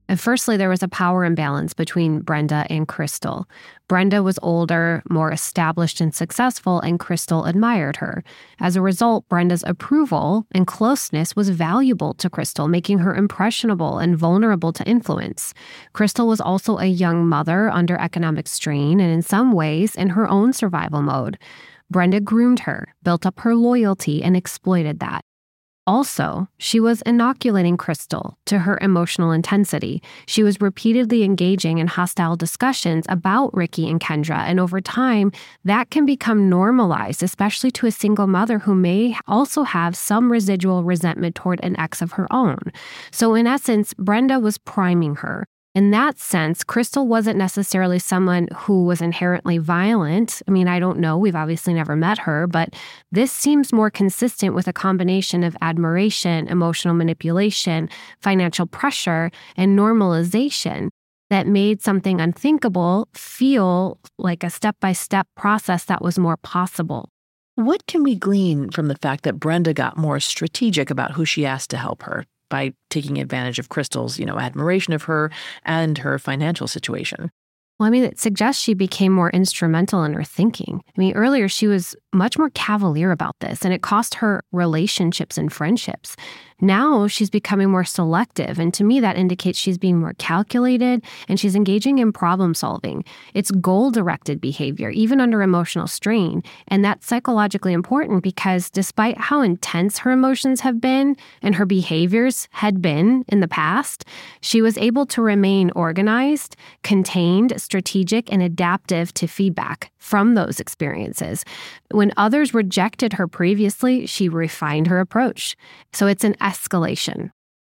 And firstly, there was a power imbalance between Brenda and Crystal. Brenda was older, more established and successful, and Crystal admired her. As a result, Brenda's approval and closeness was valuable to Crystal, making her impressionable and vulnerable to influence. Crystal was also a young mother under economic strain and in some ways in her own survival mode. Brenda groomed her, built up her loyalty, and exploited that. Also, she was inoculating Crystal to her emotional intensity. She was repeatedly engaging in hostile discussions about Ricky and Kendra, and over time, that can become normalized, especially to a single mother who may also have some residual resentment toward an ex of her own. So in essence, Brenda was priming her. In that sense, Crystal wasn't necessarily someone who was inherently violent. I mean, I don't know. We've obviously never met her, but this seems more consistent with a combination of admiration, emotional manipulation, financial pressure, and normalization that made something unthinkable feel like a step-by-step process that was more possible. What can we glean from the fact that Brenda got more strategic about who she asked to help her by taking advantage of Crystal's, admiration of her and her financial situation? Well, it suggests she became more instrumental in her thinking. Earlier she was much more cavalier about this, and it cost her relationships and friendships. Now she's becoming more selective, and to me that indicates she's being more calculated and she's engaging in problem solving. It's goal-directed behavior, even under emotional strain, and that's psychologically important because despite how intense her emotions have been and her behaviors had been in the past, she was able to remain organized, contained, strategic, and adaptive to feedback from those experiences. When others rejected her previously, she refined her approach. So it's an escalation.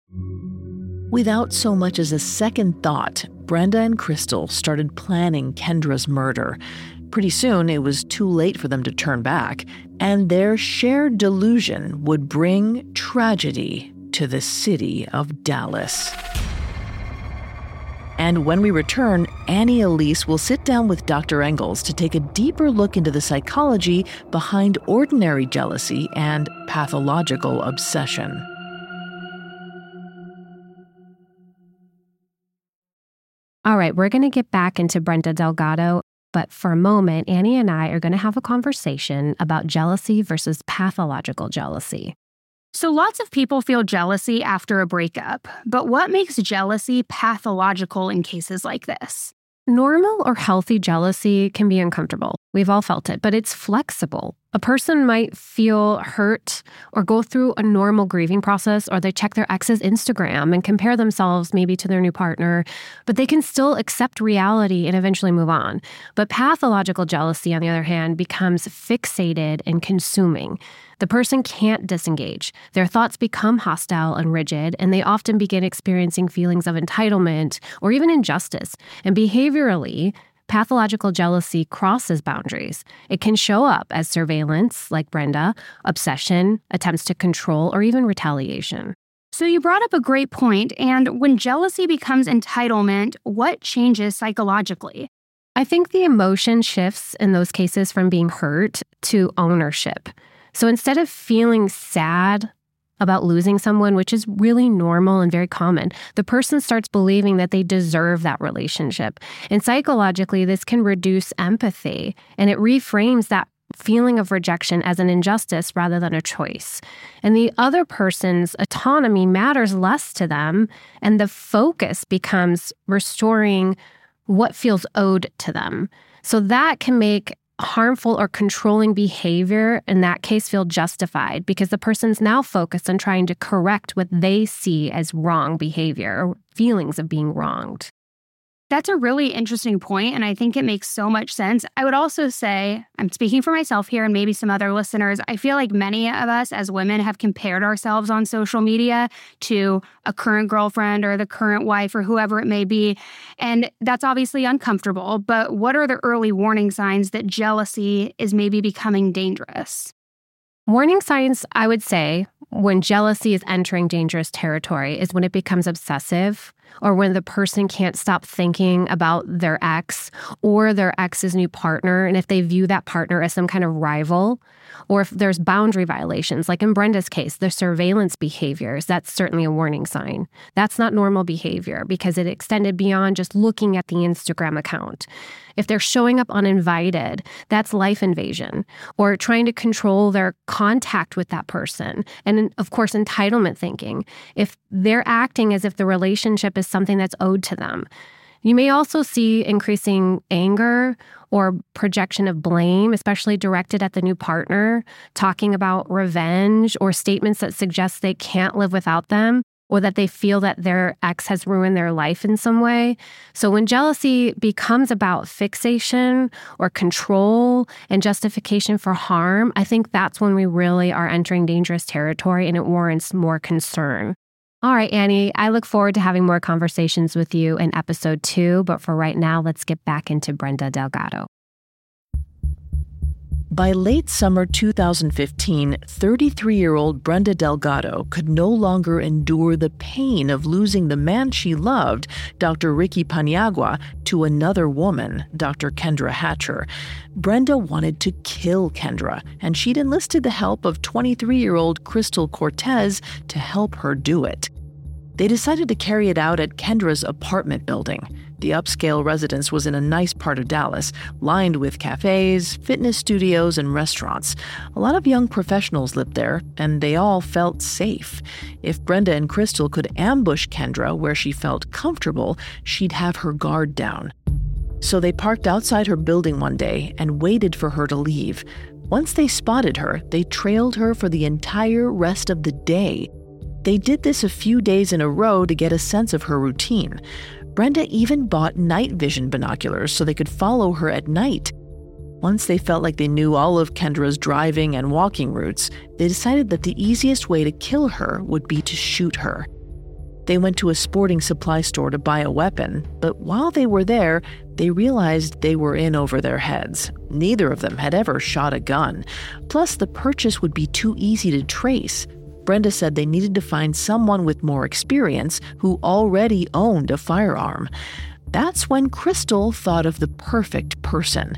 Without so much as a second thought, Brenda and Crystal started planning Kendra's murder. Pretty soon, it was too late for them to turn back, and their shared delusion would bring tragedy to the city of Dallas. And when we return, Annie Elise will sit down with Dr. Engels to take a deeper look into the psychology behind ordinary jealousy and pathological obsession. All right, we're going to get back into Brenda Delgado, but for a moment, Annie and I are going to have a conversation about jealousy versus pathological jealousy. So lots of people feel jealousy after a breakup, but what makes jealousy pathological in cases like this? Normal or healthy jealousy can be uncomfortable. We've all felt it, but it's flexible. A person might feel hurt or go through a normal grieving process, or they check their ex's Instagram and compare themselves maybe to their new partner, but they can still accept reality and eventually move on. But pathological jealousy, on the other hand, becomes fixated and consuming. The person can't disengage. Their thoughts become hostile and rigid, and they often begin experiencing feelings of entitlement or even injustice. And behaviorally, pathological jealousy crosses boundaries. It can show up as surveillance, like Brenda, obsession, attempts to control, or even retaliation. So you brought up a great point, and when jealousy becomes entitlement, what changes psychologically? I think the emotion shifts in those cases from being hurt to ownership. So instead of feeling sad about losing someone, which is really normal and very common, the person starts believing that they deserve that relationship. And psychologically, this can reduce empathy, and it reframes that feeling of rejection as an injustice rather than a choice. And the other person's autonomy matters less to them, and the focus becomes restoring what feels owed to them. So that can make harmful or controlling behavior in that case feel justified because the person's now focused on trying to correct what they see as wrong behavior or feelings of being wronged. That's a really interesting point, and I think it makes so much sense. I would also say, I'm speaking for myself here and maybe some other listeners, I feel like many of us as women have compared ourselves on social media to a current girlfriend or the current wife or whoever it may be, and that's obviously uncomfortable, but what are the early warning signs that jealousy is maybe becoming dangerous? Warning signs, I would say, when jealousy is entering dangerous territory is when it becomes obsessive, or when the person can't stop thinking about their ex or their ex's new partner, and if they view that partner as some kind of rival, or if there's boundary violations, like in Brenda's case, the surveillance behaviors, that's certainly a warning sign. That's not normal behavior because it extended beyond just looking at the Instagram account. If they're showing up uninvited, that's life invasion, or trying to control their contact with that person. And of course, entitlement thinking. If they're acting as if the relationship is something that's owed to them. You may also see increasing anger or projection of blame, especially directed at the new partner, talking about revenge or statements that suggest they can't live without them, or that they feel that their ex has ruined their life in some way. So when jealousy becomes about fixation or control and justification for harm, I think that's when we really are entering dangerous territory and it warrants more concern. All right, Annie, I look forward to having more conversations with you in episode 2, but for right now, let's get back into Brenda Delgado. By late summer 2015, 33-year-old Brenda Delgado could no longer endure the pain of losing the man she loved, Dr. Ricky Paniagua, to another woman, Dr. Kendra Hatcher. Brenda wanted to kill Kendra, and she'd enlisted the help of 23-year-old Crystal Cortez to help her do it. They decided to carry it out at Kendra's apartment building. The upscale residence was in a nice part of Dallas, lined with cafes, fitness studios, and restaurants. A lot of young professionals lived there, and they all felt safe. If Brenda and Crystal could ambush Kendra where she felt comfortable, she'd have her guard down. So they parked outside her building one day and waited for her to leave. Once they spotted her, they trailed her for the entire rest of the day. They did this a few days in a row to get a sense of her routine. Brenda even bought night vision binoculars so they could follow her at night. Once they felt like they knew all of Kendra's driving and walking routes, they decided that the easiest way to kill her would be to shoot her. They went to a sporting supply store to buy a weapon, but while they were there, they realized they were in over their heads. Neither of them had ever shot a gun. Plus, the purchase would be too easy to trace. Brenda said they needed to find someone with more experience who already owned a firearm. That's when Crystal thought of the perfect person.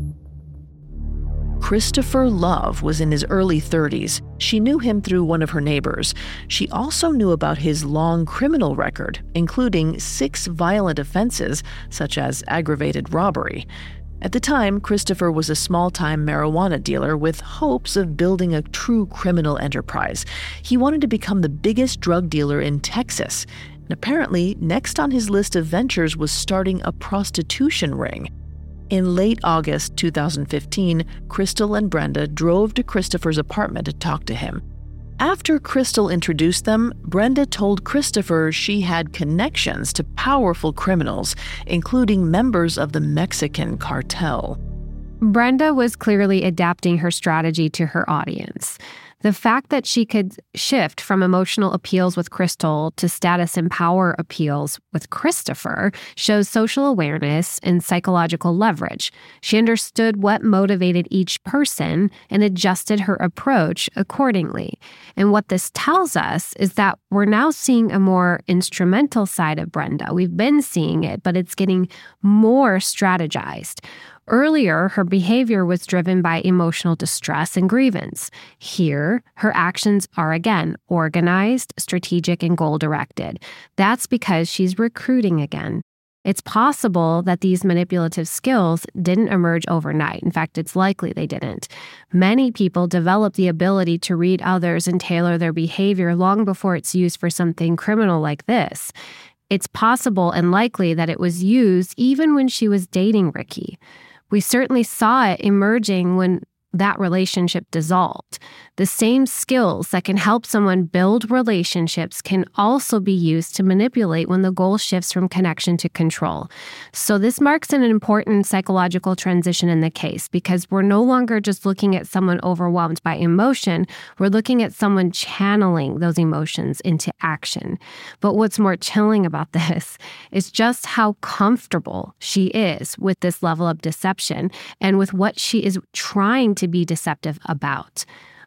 Christopher Love was in his early 30s. She knew him through one of her neighbors. She also knew about his long criminal record, including 6 violent offenses, such as aggravated robbery. At the time, Christopher was a small-time marijuana dealer with hopes of building a true criminal enterprise. He wanted to become the biggest drug dealer in Texas. And apparently, next on his list of ventures was starting a prostitution ring. In late August 2015, Crystal and Brenda drove to Christopher's apartment to talk to him. After Crystal introduced them, Brenda told Christopher she had connections to powerful criminals, including members of the Mexican cartel. Brenda was clearly adapting her strategy to her audience. The fact that she could shift from emotional appeals with Crystal to status and power appeals with Christopher shows social awareness and psychological leverage. She understood what motivated each person and adjusted her approach accordingly. And what this tells us is that we're now seeing a more instrumental side of Brenda. We've been seeing it, but it's getting more strategized. Earlier, her behavior was driven by emotional distress and grievance. Here, her actions are again organized, strategic, and goal-directed. That's because she's recruiting again. It's possible that these manipulative skills didn't emerge overnight. In fact, it's likely they didn't. Many people develop the ability to read others and tailor their behavior long before it's used for something criminal like this. It's possible and likely that it was used even when she was dating Ricky. We certainly saw it emerging when that relationship dissolved. The same skills that can help someone build relationships can also be used to manipulate when the goal shifts from connection to control. So this marks an important psychological transition in the case because we're no longer just looking at someone overwhelmed by emotion, we're looking at someone channeling those emotions into action. But what's more chilling about this is just how comfortable she is with this level of deception and with what she is trying to be deceptive about.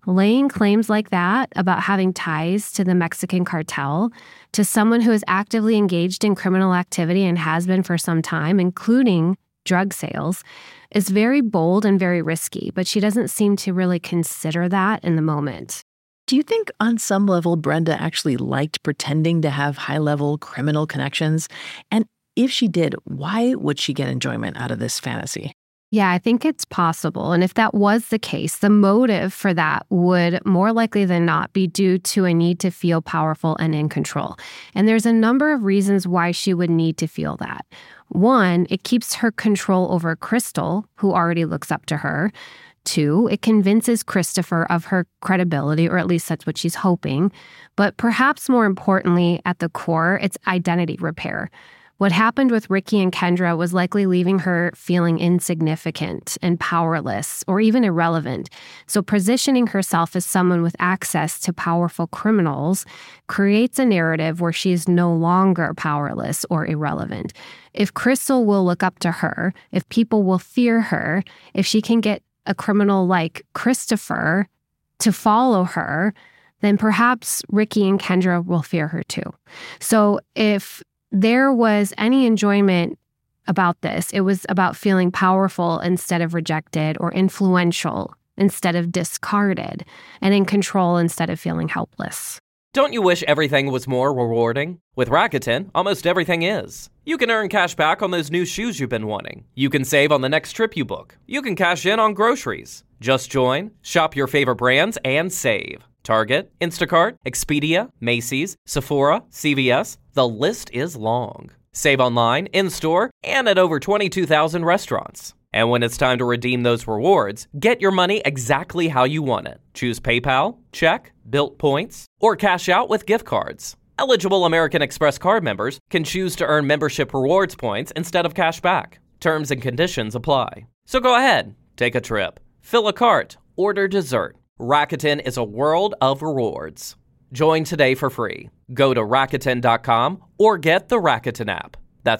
Laying claims like that about having ties to the Mexican cartel to someone who is actively engaged in criminal activity and has been for some time, including drug sales, is very bold and very risky, but she doesn't seem to really consider that in the moment. Do you think on some level Brenda actually liked pretending to have high-level criminal connections? And if she did, why would she get enjoyment out of this fantasy? Yeah, I think it's possible. And if that was the case, the motive for that would more likely than not be due to a need to feel powerful and in control. And there's a number of reasons why she would need to feel that. One, it keeps her control over Crystal, who already looks up to her. Two, it convinces Christopher of her credibility, or at least that's what she's hoping. But perhaps more importantly, at the core, it's identity repair. What happened with Ricky and Kendra was likely leaving her feeling insignificant and powerless, or even irrelevant. So positioning herself as someone with access to powerful criminals creates a narrative where she is no longer powerless or irrelevant. If Crystal will look up to her, if people will fear her, if she can get a criminal like Christopher to follow her, then perhaps Ricky and Kendra will fear her too. So if there was any enjoyment about this, it was about feeling powerful instead of rejected, or influential instead of discarded, and in control instead of feeling helpless. Don't you wish everything was more rewarding? With Rakuten, almost everything is. You can earn cash back on those new shoes you've been wanting. You can save on the next trip you book. You can cash in on groceries. Just join, shop your favorite brands, and save. Target, Instacart, Expedia, Macy's, Sephora, CVS, the list is long. Save online, in-store, and at over 22,000 restaurants. And when it's time to redeem those rewards, get your money exactly how you want it. Choose PayPal, check, Bilt points, or cash out with gift cards. Eligible American Express card members can choose to earn membership rewards points instead of cash back. Terms and conditions apply. So go ahead, take a trip, fill a cart, order dessert. Rakuten is a world of rewards. Join today for free. Go to Rakuten.com or get the Rakuten app. That's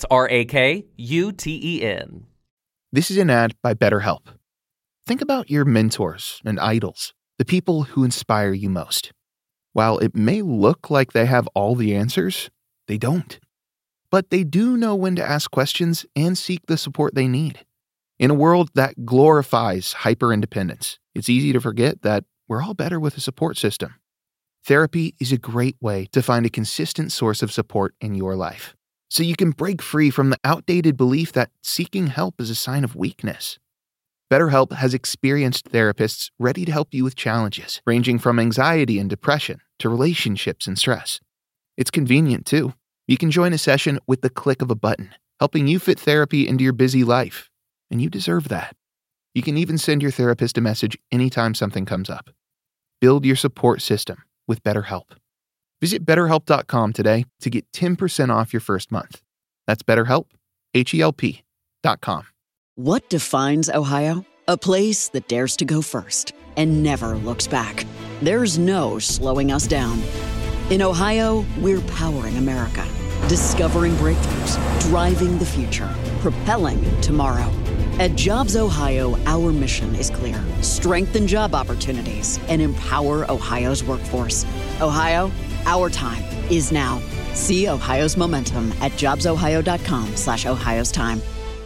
RAKUTEN. This is an ad by BetterHelp. Think about your mentors and idols, the people who inspire you most. While it may look like they have all the answers, they don't. But they do know when to ask questions and seek the support they need. In a world that glorifies hyper-independence, it's easy to forget that we're all better with a support system. Therapy is a great way to find a consistent source of support in your life, so you can break free from the outdated belief that seeking help is a sign of weakness. BetterHelp has experienced therapists ready to help you with challenges ranging from anxiety and depression to relationships and stress. It's convenient, too. You can join a session with the click of a button, helping you fit therapy into your busy life. And you deserve that. You can even send your therapist a message anytime something comes up. Build your support system with BetterHelp. Visit BetterHelp.com today to get 10% off your first month. That's BetterHelp, HELP.com. What defines Ohio? A place that dares to go first and never looks back. There's no slowing us down. In Ohio, we're powering America. Discovering breakthroughs, driving the future, propelling tomorrow. At Jobs Ohio, our mission is clear. Strengthen job opportunities and empower Ohio's workforce. Ohio, our time is now. See Ohio's momentum at jobsohio.com/Ohio's time.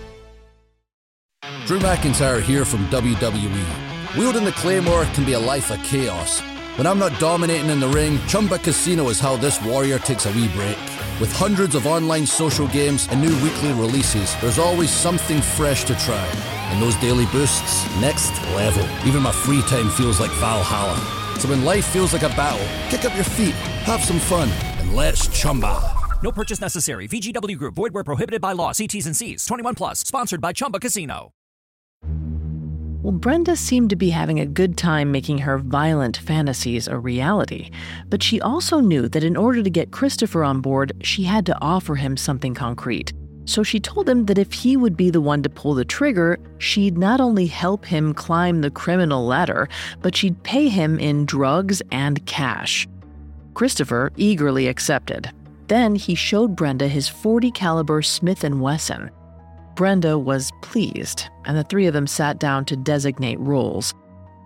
Drew McIntyre here from WWE. Wielding the Claymore can be a life of chaos. When I'm not dominating in the ring, Chumba Casino is how this warrior takes a wee break. With hundreds of online social games and new weekly releases, there's always something fresh to try. And those daily boosts, next level. Even my free time feels like Valhalla. So when life feels like a battle, kick up your feet, have some fun, and let's Chumba. No purchase necessary. VGW Group. Void where prohibited by law. See T's and C's. 21 plus. Sponsored by Chumba Casino. Well, Brenda seemed to be having a good time making her violent fantasies a reality, but she also knew that in order to get Christopher on board, she had to offer him something concrete. So she told him that if he would be the one to pull the trigger, she'd not only help him climb the criminal ladder, but she'd pay him in drugs and cash. Christopher eagerly accepted. Then he showed Brenda his .40 caliber Smith & Wesson. Brenda was pleased, and the three of them sat down to designate roles.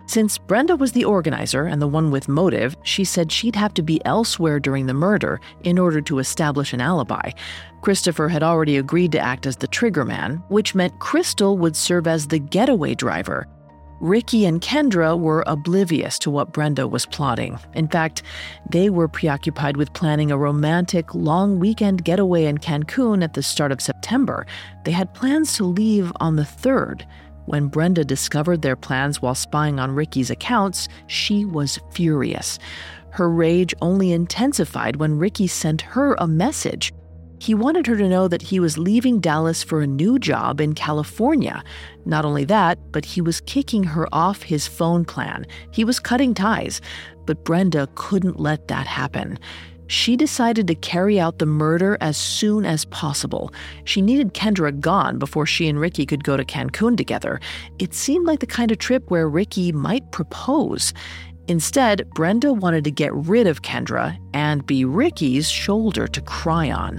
Since Brenda was the organizer and the one with motive, she said she'd have to be elsewhere during the murder in order to establish an alibi. Christopher had already agreed to act as the triggerman, which meant Crystal would serve as the getaway driver. Ricky and Kendra were oblivious to what Brenda was plotting. In fact, they were preoccupied with planning a romantic, long weekend getaway in Cancun at the start of September. They had plans to leave on the 3rd. When Brenda discovered their plans while spying on Ricky's accounts, she was furious. Her rage only intensified when Ricky sent her a message. He wanted her to know that he was leaving Dallas for a new job in California. Not only that, but he was kicking her off his phone plan. He was cutting ties. But Brenda couldn't let that happen. She decided to carry out the murder as soon as possible. She needed Kendra gone before she and Ricky could go to Cancun together. It seemed like the kind of trip where Ricky might propose. Instead, Brenda wanted to get rid of Kendra and be Ricky's shoulder to cry on.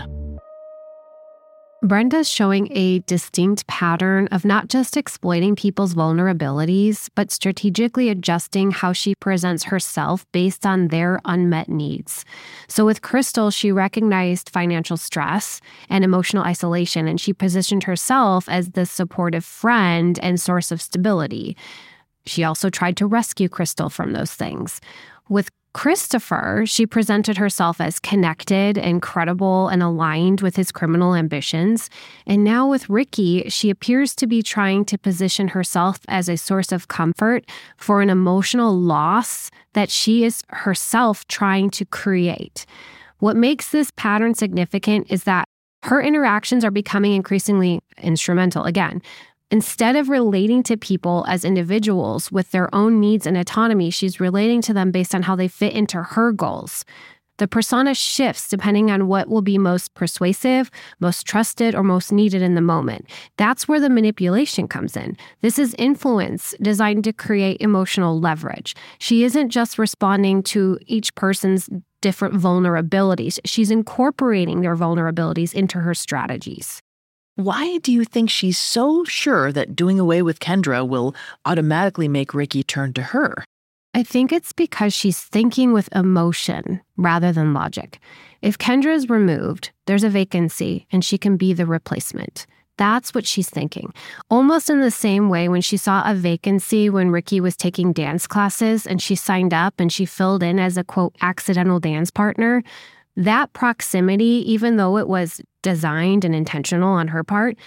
Brenda's showing a distinct pattern of not just exploiting people's vulnerabilities, but strategically adjusting how she presents herself based on their unmet needs. So with Crystal, she recognized financial stress and emotional isolation, and she positioned herself as the supportive friend and source of stability. She also tried to rescue Crystal from those things. With Christopher, she presented herself as connected and credible and aligned with his criminal ambitions. And now with Ricky, she appears to be trying to position herself as a source of comfort for an emotional loss that she is herself trying to create. What makes this pattern significant is that her interactions are becoming increasingly instrumental. Again, instead of relating to people as individuals with their own needs and autonomy, she's relating to them based on how they fit into her goals. The persona shifts depending on what will be most persuasive, most trusted, or most needed in the moment. That's where the manipulation comes in. This is influence designed to create emotional leverage. She isn't just responding to each person's different vulnerabilities. She's incorporating their vulnerabilities into her strategies. Why do you think she's so sure that doing away with Kendra will automatically make Ricky turn to her? I think it's because she's thinking with emotion rather than logic. If Kendra is removed, there's a vacancy and she can be the replacement. That's what she's thinking. Almost in the same way when she saw a vacancy when Ricky was taking dance classes and she signed up and she filled in as a, quote, accidental dance partner. That proximity, even though it was designed and intentional on her part,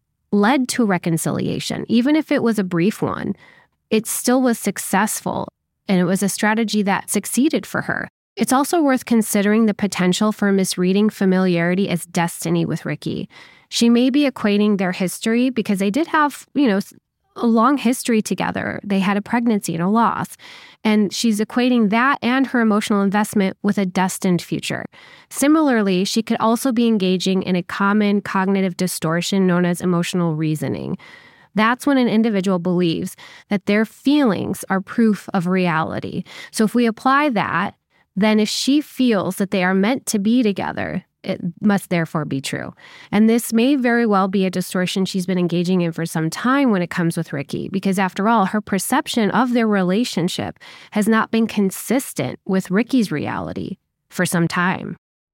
led to reconciliation. Even if it was a brief one, it still was successful, and it was a strategy that succeeded for her. It's also worth considering the potential for misreading familiarity as destiny with Ricky. She may be equating their history because they did have, a long history together. They had a pregnancy and a loss. And she's equating that and her emotional investment with a destined future. Similarly, she could also be engaging in a common cognitive distortion known as emotional reasoning. That's when an individual believes that their feelings are proof of reality. So if we apply that, then if she feels that they are meant to be together, it must therefore be true. And this may very well be a distortion she's been engaging in for some time when it comes with Ricky, because after all, her perception of their relationship has not been consistent with Ricky's reality for some time.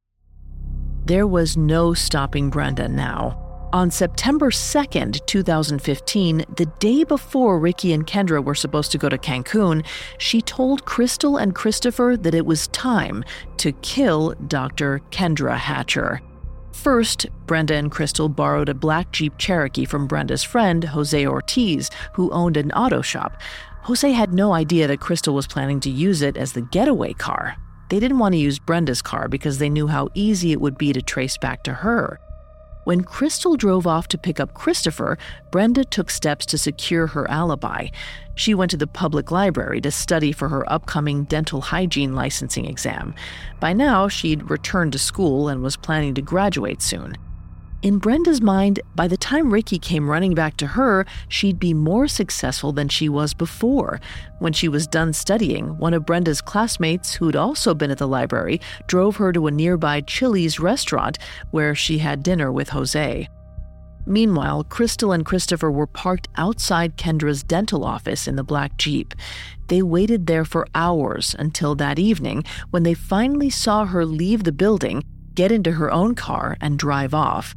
There was no stopping Brenda now. On September 2nd, 2015, the day before Ricky and Kendra were supposed to go to Cancun, she told Crystal and Christopher that it was time to kill Dr. Kendra Hatcher. First, Brenda and Crystal borrowed a black Jeep Cherokee from Brenda's friend, Jose Ortiz, who owned an auto shop. Jose had no idea that Crystal was planning to use it as the getaway car. They didn't want to use Brenda's car because they knew how easy it would be to trace back to her. When Crystal drove off to pick up Christopher, Brenda took steps to secure her alibi. She went to the public library to study for her upcoming dental hygiene licensing exam. By now, she'd returned to school and was planning to graduate soon. In Brenda's mind, by the time Ricky came running back to her, she'd be more successful than she was before. When she was done studying, one of Brenda's classmates, who'd also been at the library, drove her to a nearby Chili's restaurant where she had dinner with Jose. Meanwhile, Crystal and Christopher were parked outside Kendra's dental office in the black Jeep. They waited there for hours until that evening when they finally saw her leave the building, get into her own car, and drive off.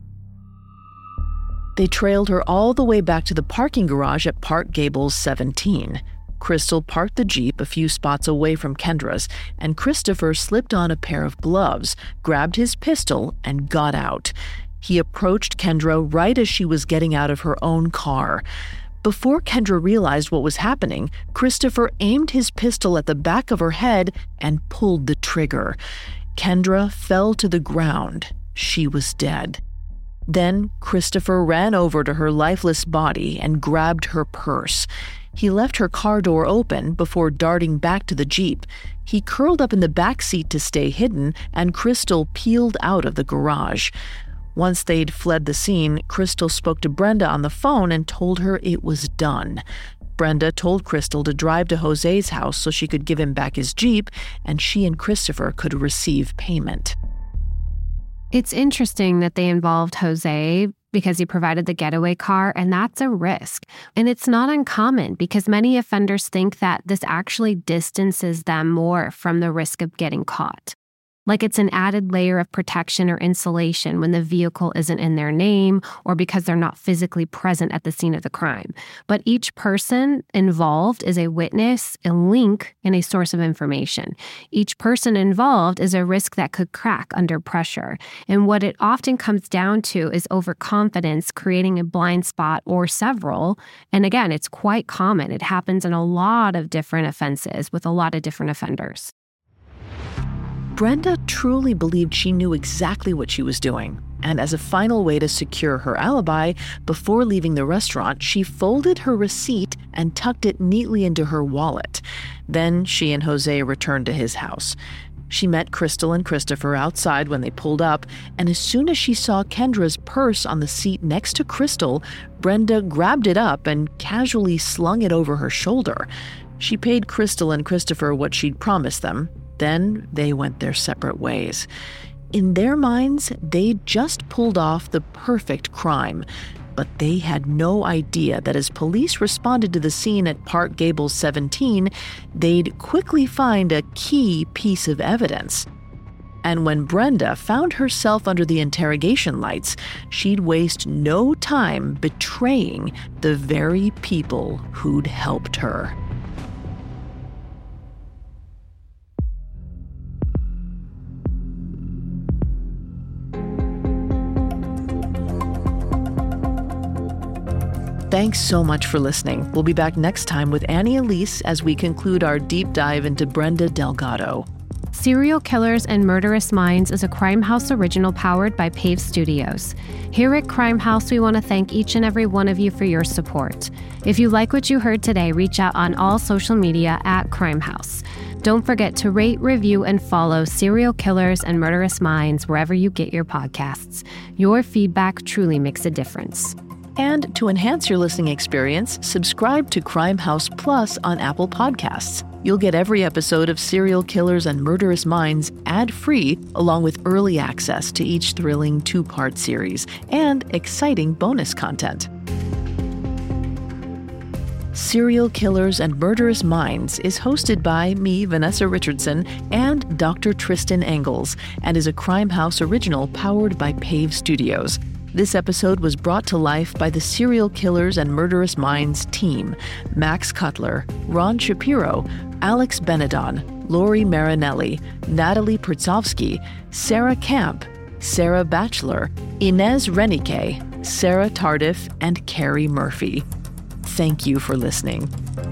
They trailed her all the way back to the parking garage at Park Gables 17. Crystal parked the Jeep a few spots away from Kendra's, and Christopher slipped on a pair of gloves, grabbed his pistol, and got out. He approached Kendra right as she was getting out of her own car. Before Kendra realized what was happening, Christopher aimed his pistol at the back of her head and pulled the trigger. Kendra fell to the ground. She was dead. Then Christopher ran over to her lifeless body and grabbed her purse. He left her car door open before darting back to the Jeep. He curled up in the back seat to stay hidden, and Crystal peeled out of the garage. Once they'd fled the scene, Crystal spoke to Brenda on the phone and told her it was done. Brenda told Crystal to drive to Jose's house so she could give him back his Jeep, and she and Christopher could receive payment. It's interesting that they involved Jose because he provided the getaway car, and that's a risk. And it's not uncommon because many offenders think that this actually distances them more from the risk of getting caught. Like it's an added layer of protection or insulation when the vehicle isn't in their name or because they're not physically present at the scene of the crime. But each person involved is a witness, a link, and a source of information. Each person involved is a risk that could crack under pressure. And what it often comes down to is overconfidence, creating a blind spot or several. And again, it's quite common. It happens in a lot of different offenses with a lot of different offenders. Brenda truly believed she knew exactly what she was doing, and as a final way to secure her alibi, before leaving the restaurant, she folded her receipt and tucked it neatly into her wallet. Then she and Jose returned to his house. She met Crystal and Christopher outside when they pulled up, and as soon as she saw Kendra's purse on the seat next to Crystal, Brenda grabbed it up and casually slung it over her shoulder. She paid Crystal and Christopher what she'd promised them. Then they went their separate ways. In their minds, they'd just pulled off the perfect crime, but they had no idea that as police responded to the scene at Park Gables 17, they'd quickly find a key piece of evidence. And when Brenda found herself under the interrogation lights, she'd waste no time betraying the very people who'd helped her. Thanks so much for listening. We'll be back next time with Annie Elise as we conclude our deep dive into Brenda Delgado. Serial Killers and Murderous Minds is a Crime House original powered by Pave Studios. Here at Crime House, we want to thank each and every one of you for your support. If you like what you heard today, reach out on all social media at Crime House. Don't forget to rate, review, and follow Serial Killers and Murderous Minds wherever you get your podcasts. Your feedback truly makes a difference. And to enhance your listening experience, subscribe to Crime House Plus on Apple Podcasts. You'll get every episode of Serial Killers and Murderous Minds ad-free, along with early access to each thrilling 2-part series and exciting bonus content. Serial Killers and Murderous Minds is hosted by me, Vanessa Richardson, and Dr. Tristan Engels, and is a Crime House original powered by Pave Studios. This episode was brought to life by the Serial Killers and Murderous Minds team: Max Cutler, Ron Shapiro, Alex Benedon, Lori Marinelli, Natalie Pertzovsky, Sarah Camp, Sarah Batchelor, Inez Renike, Sarah Tardif, and Carrie Murphy. Thank you for listening.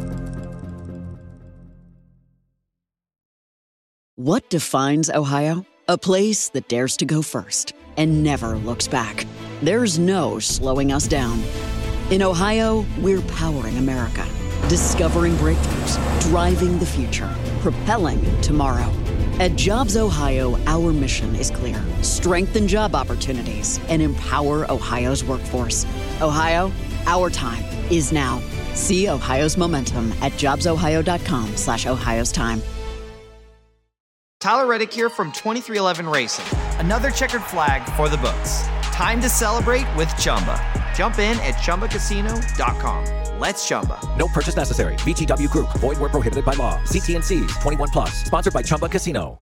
What defines Ohio? A place that dares to go first and never looks back. There's no slowing us down. In Ohio, we're powering America, discovering breakthroughs, driving the future, propelling tomorrow. At Jobs Ohio, our mission is clear: strengthen job opportunities and empower Ohio's workforce. Ohio, our time is now. See Ohio's momentum at jobsohio.com/Ohio's time. Tyler Reddick here from 2311 Racing. Another checkered flag for the books. Time to celebrate with Chumba. Jump in at ChumbaCasino.com. Let's Chumba. No purchase necessary. VGW Group. Void where prohibited by law. See T&Cs. 21+. Sponsored by Chumba Casino.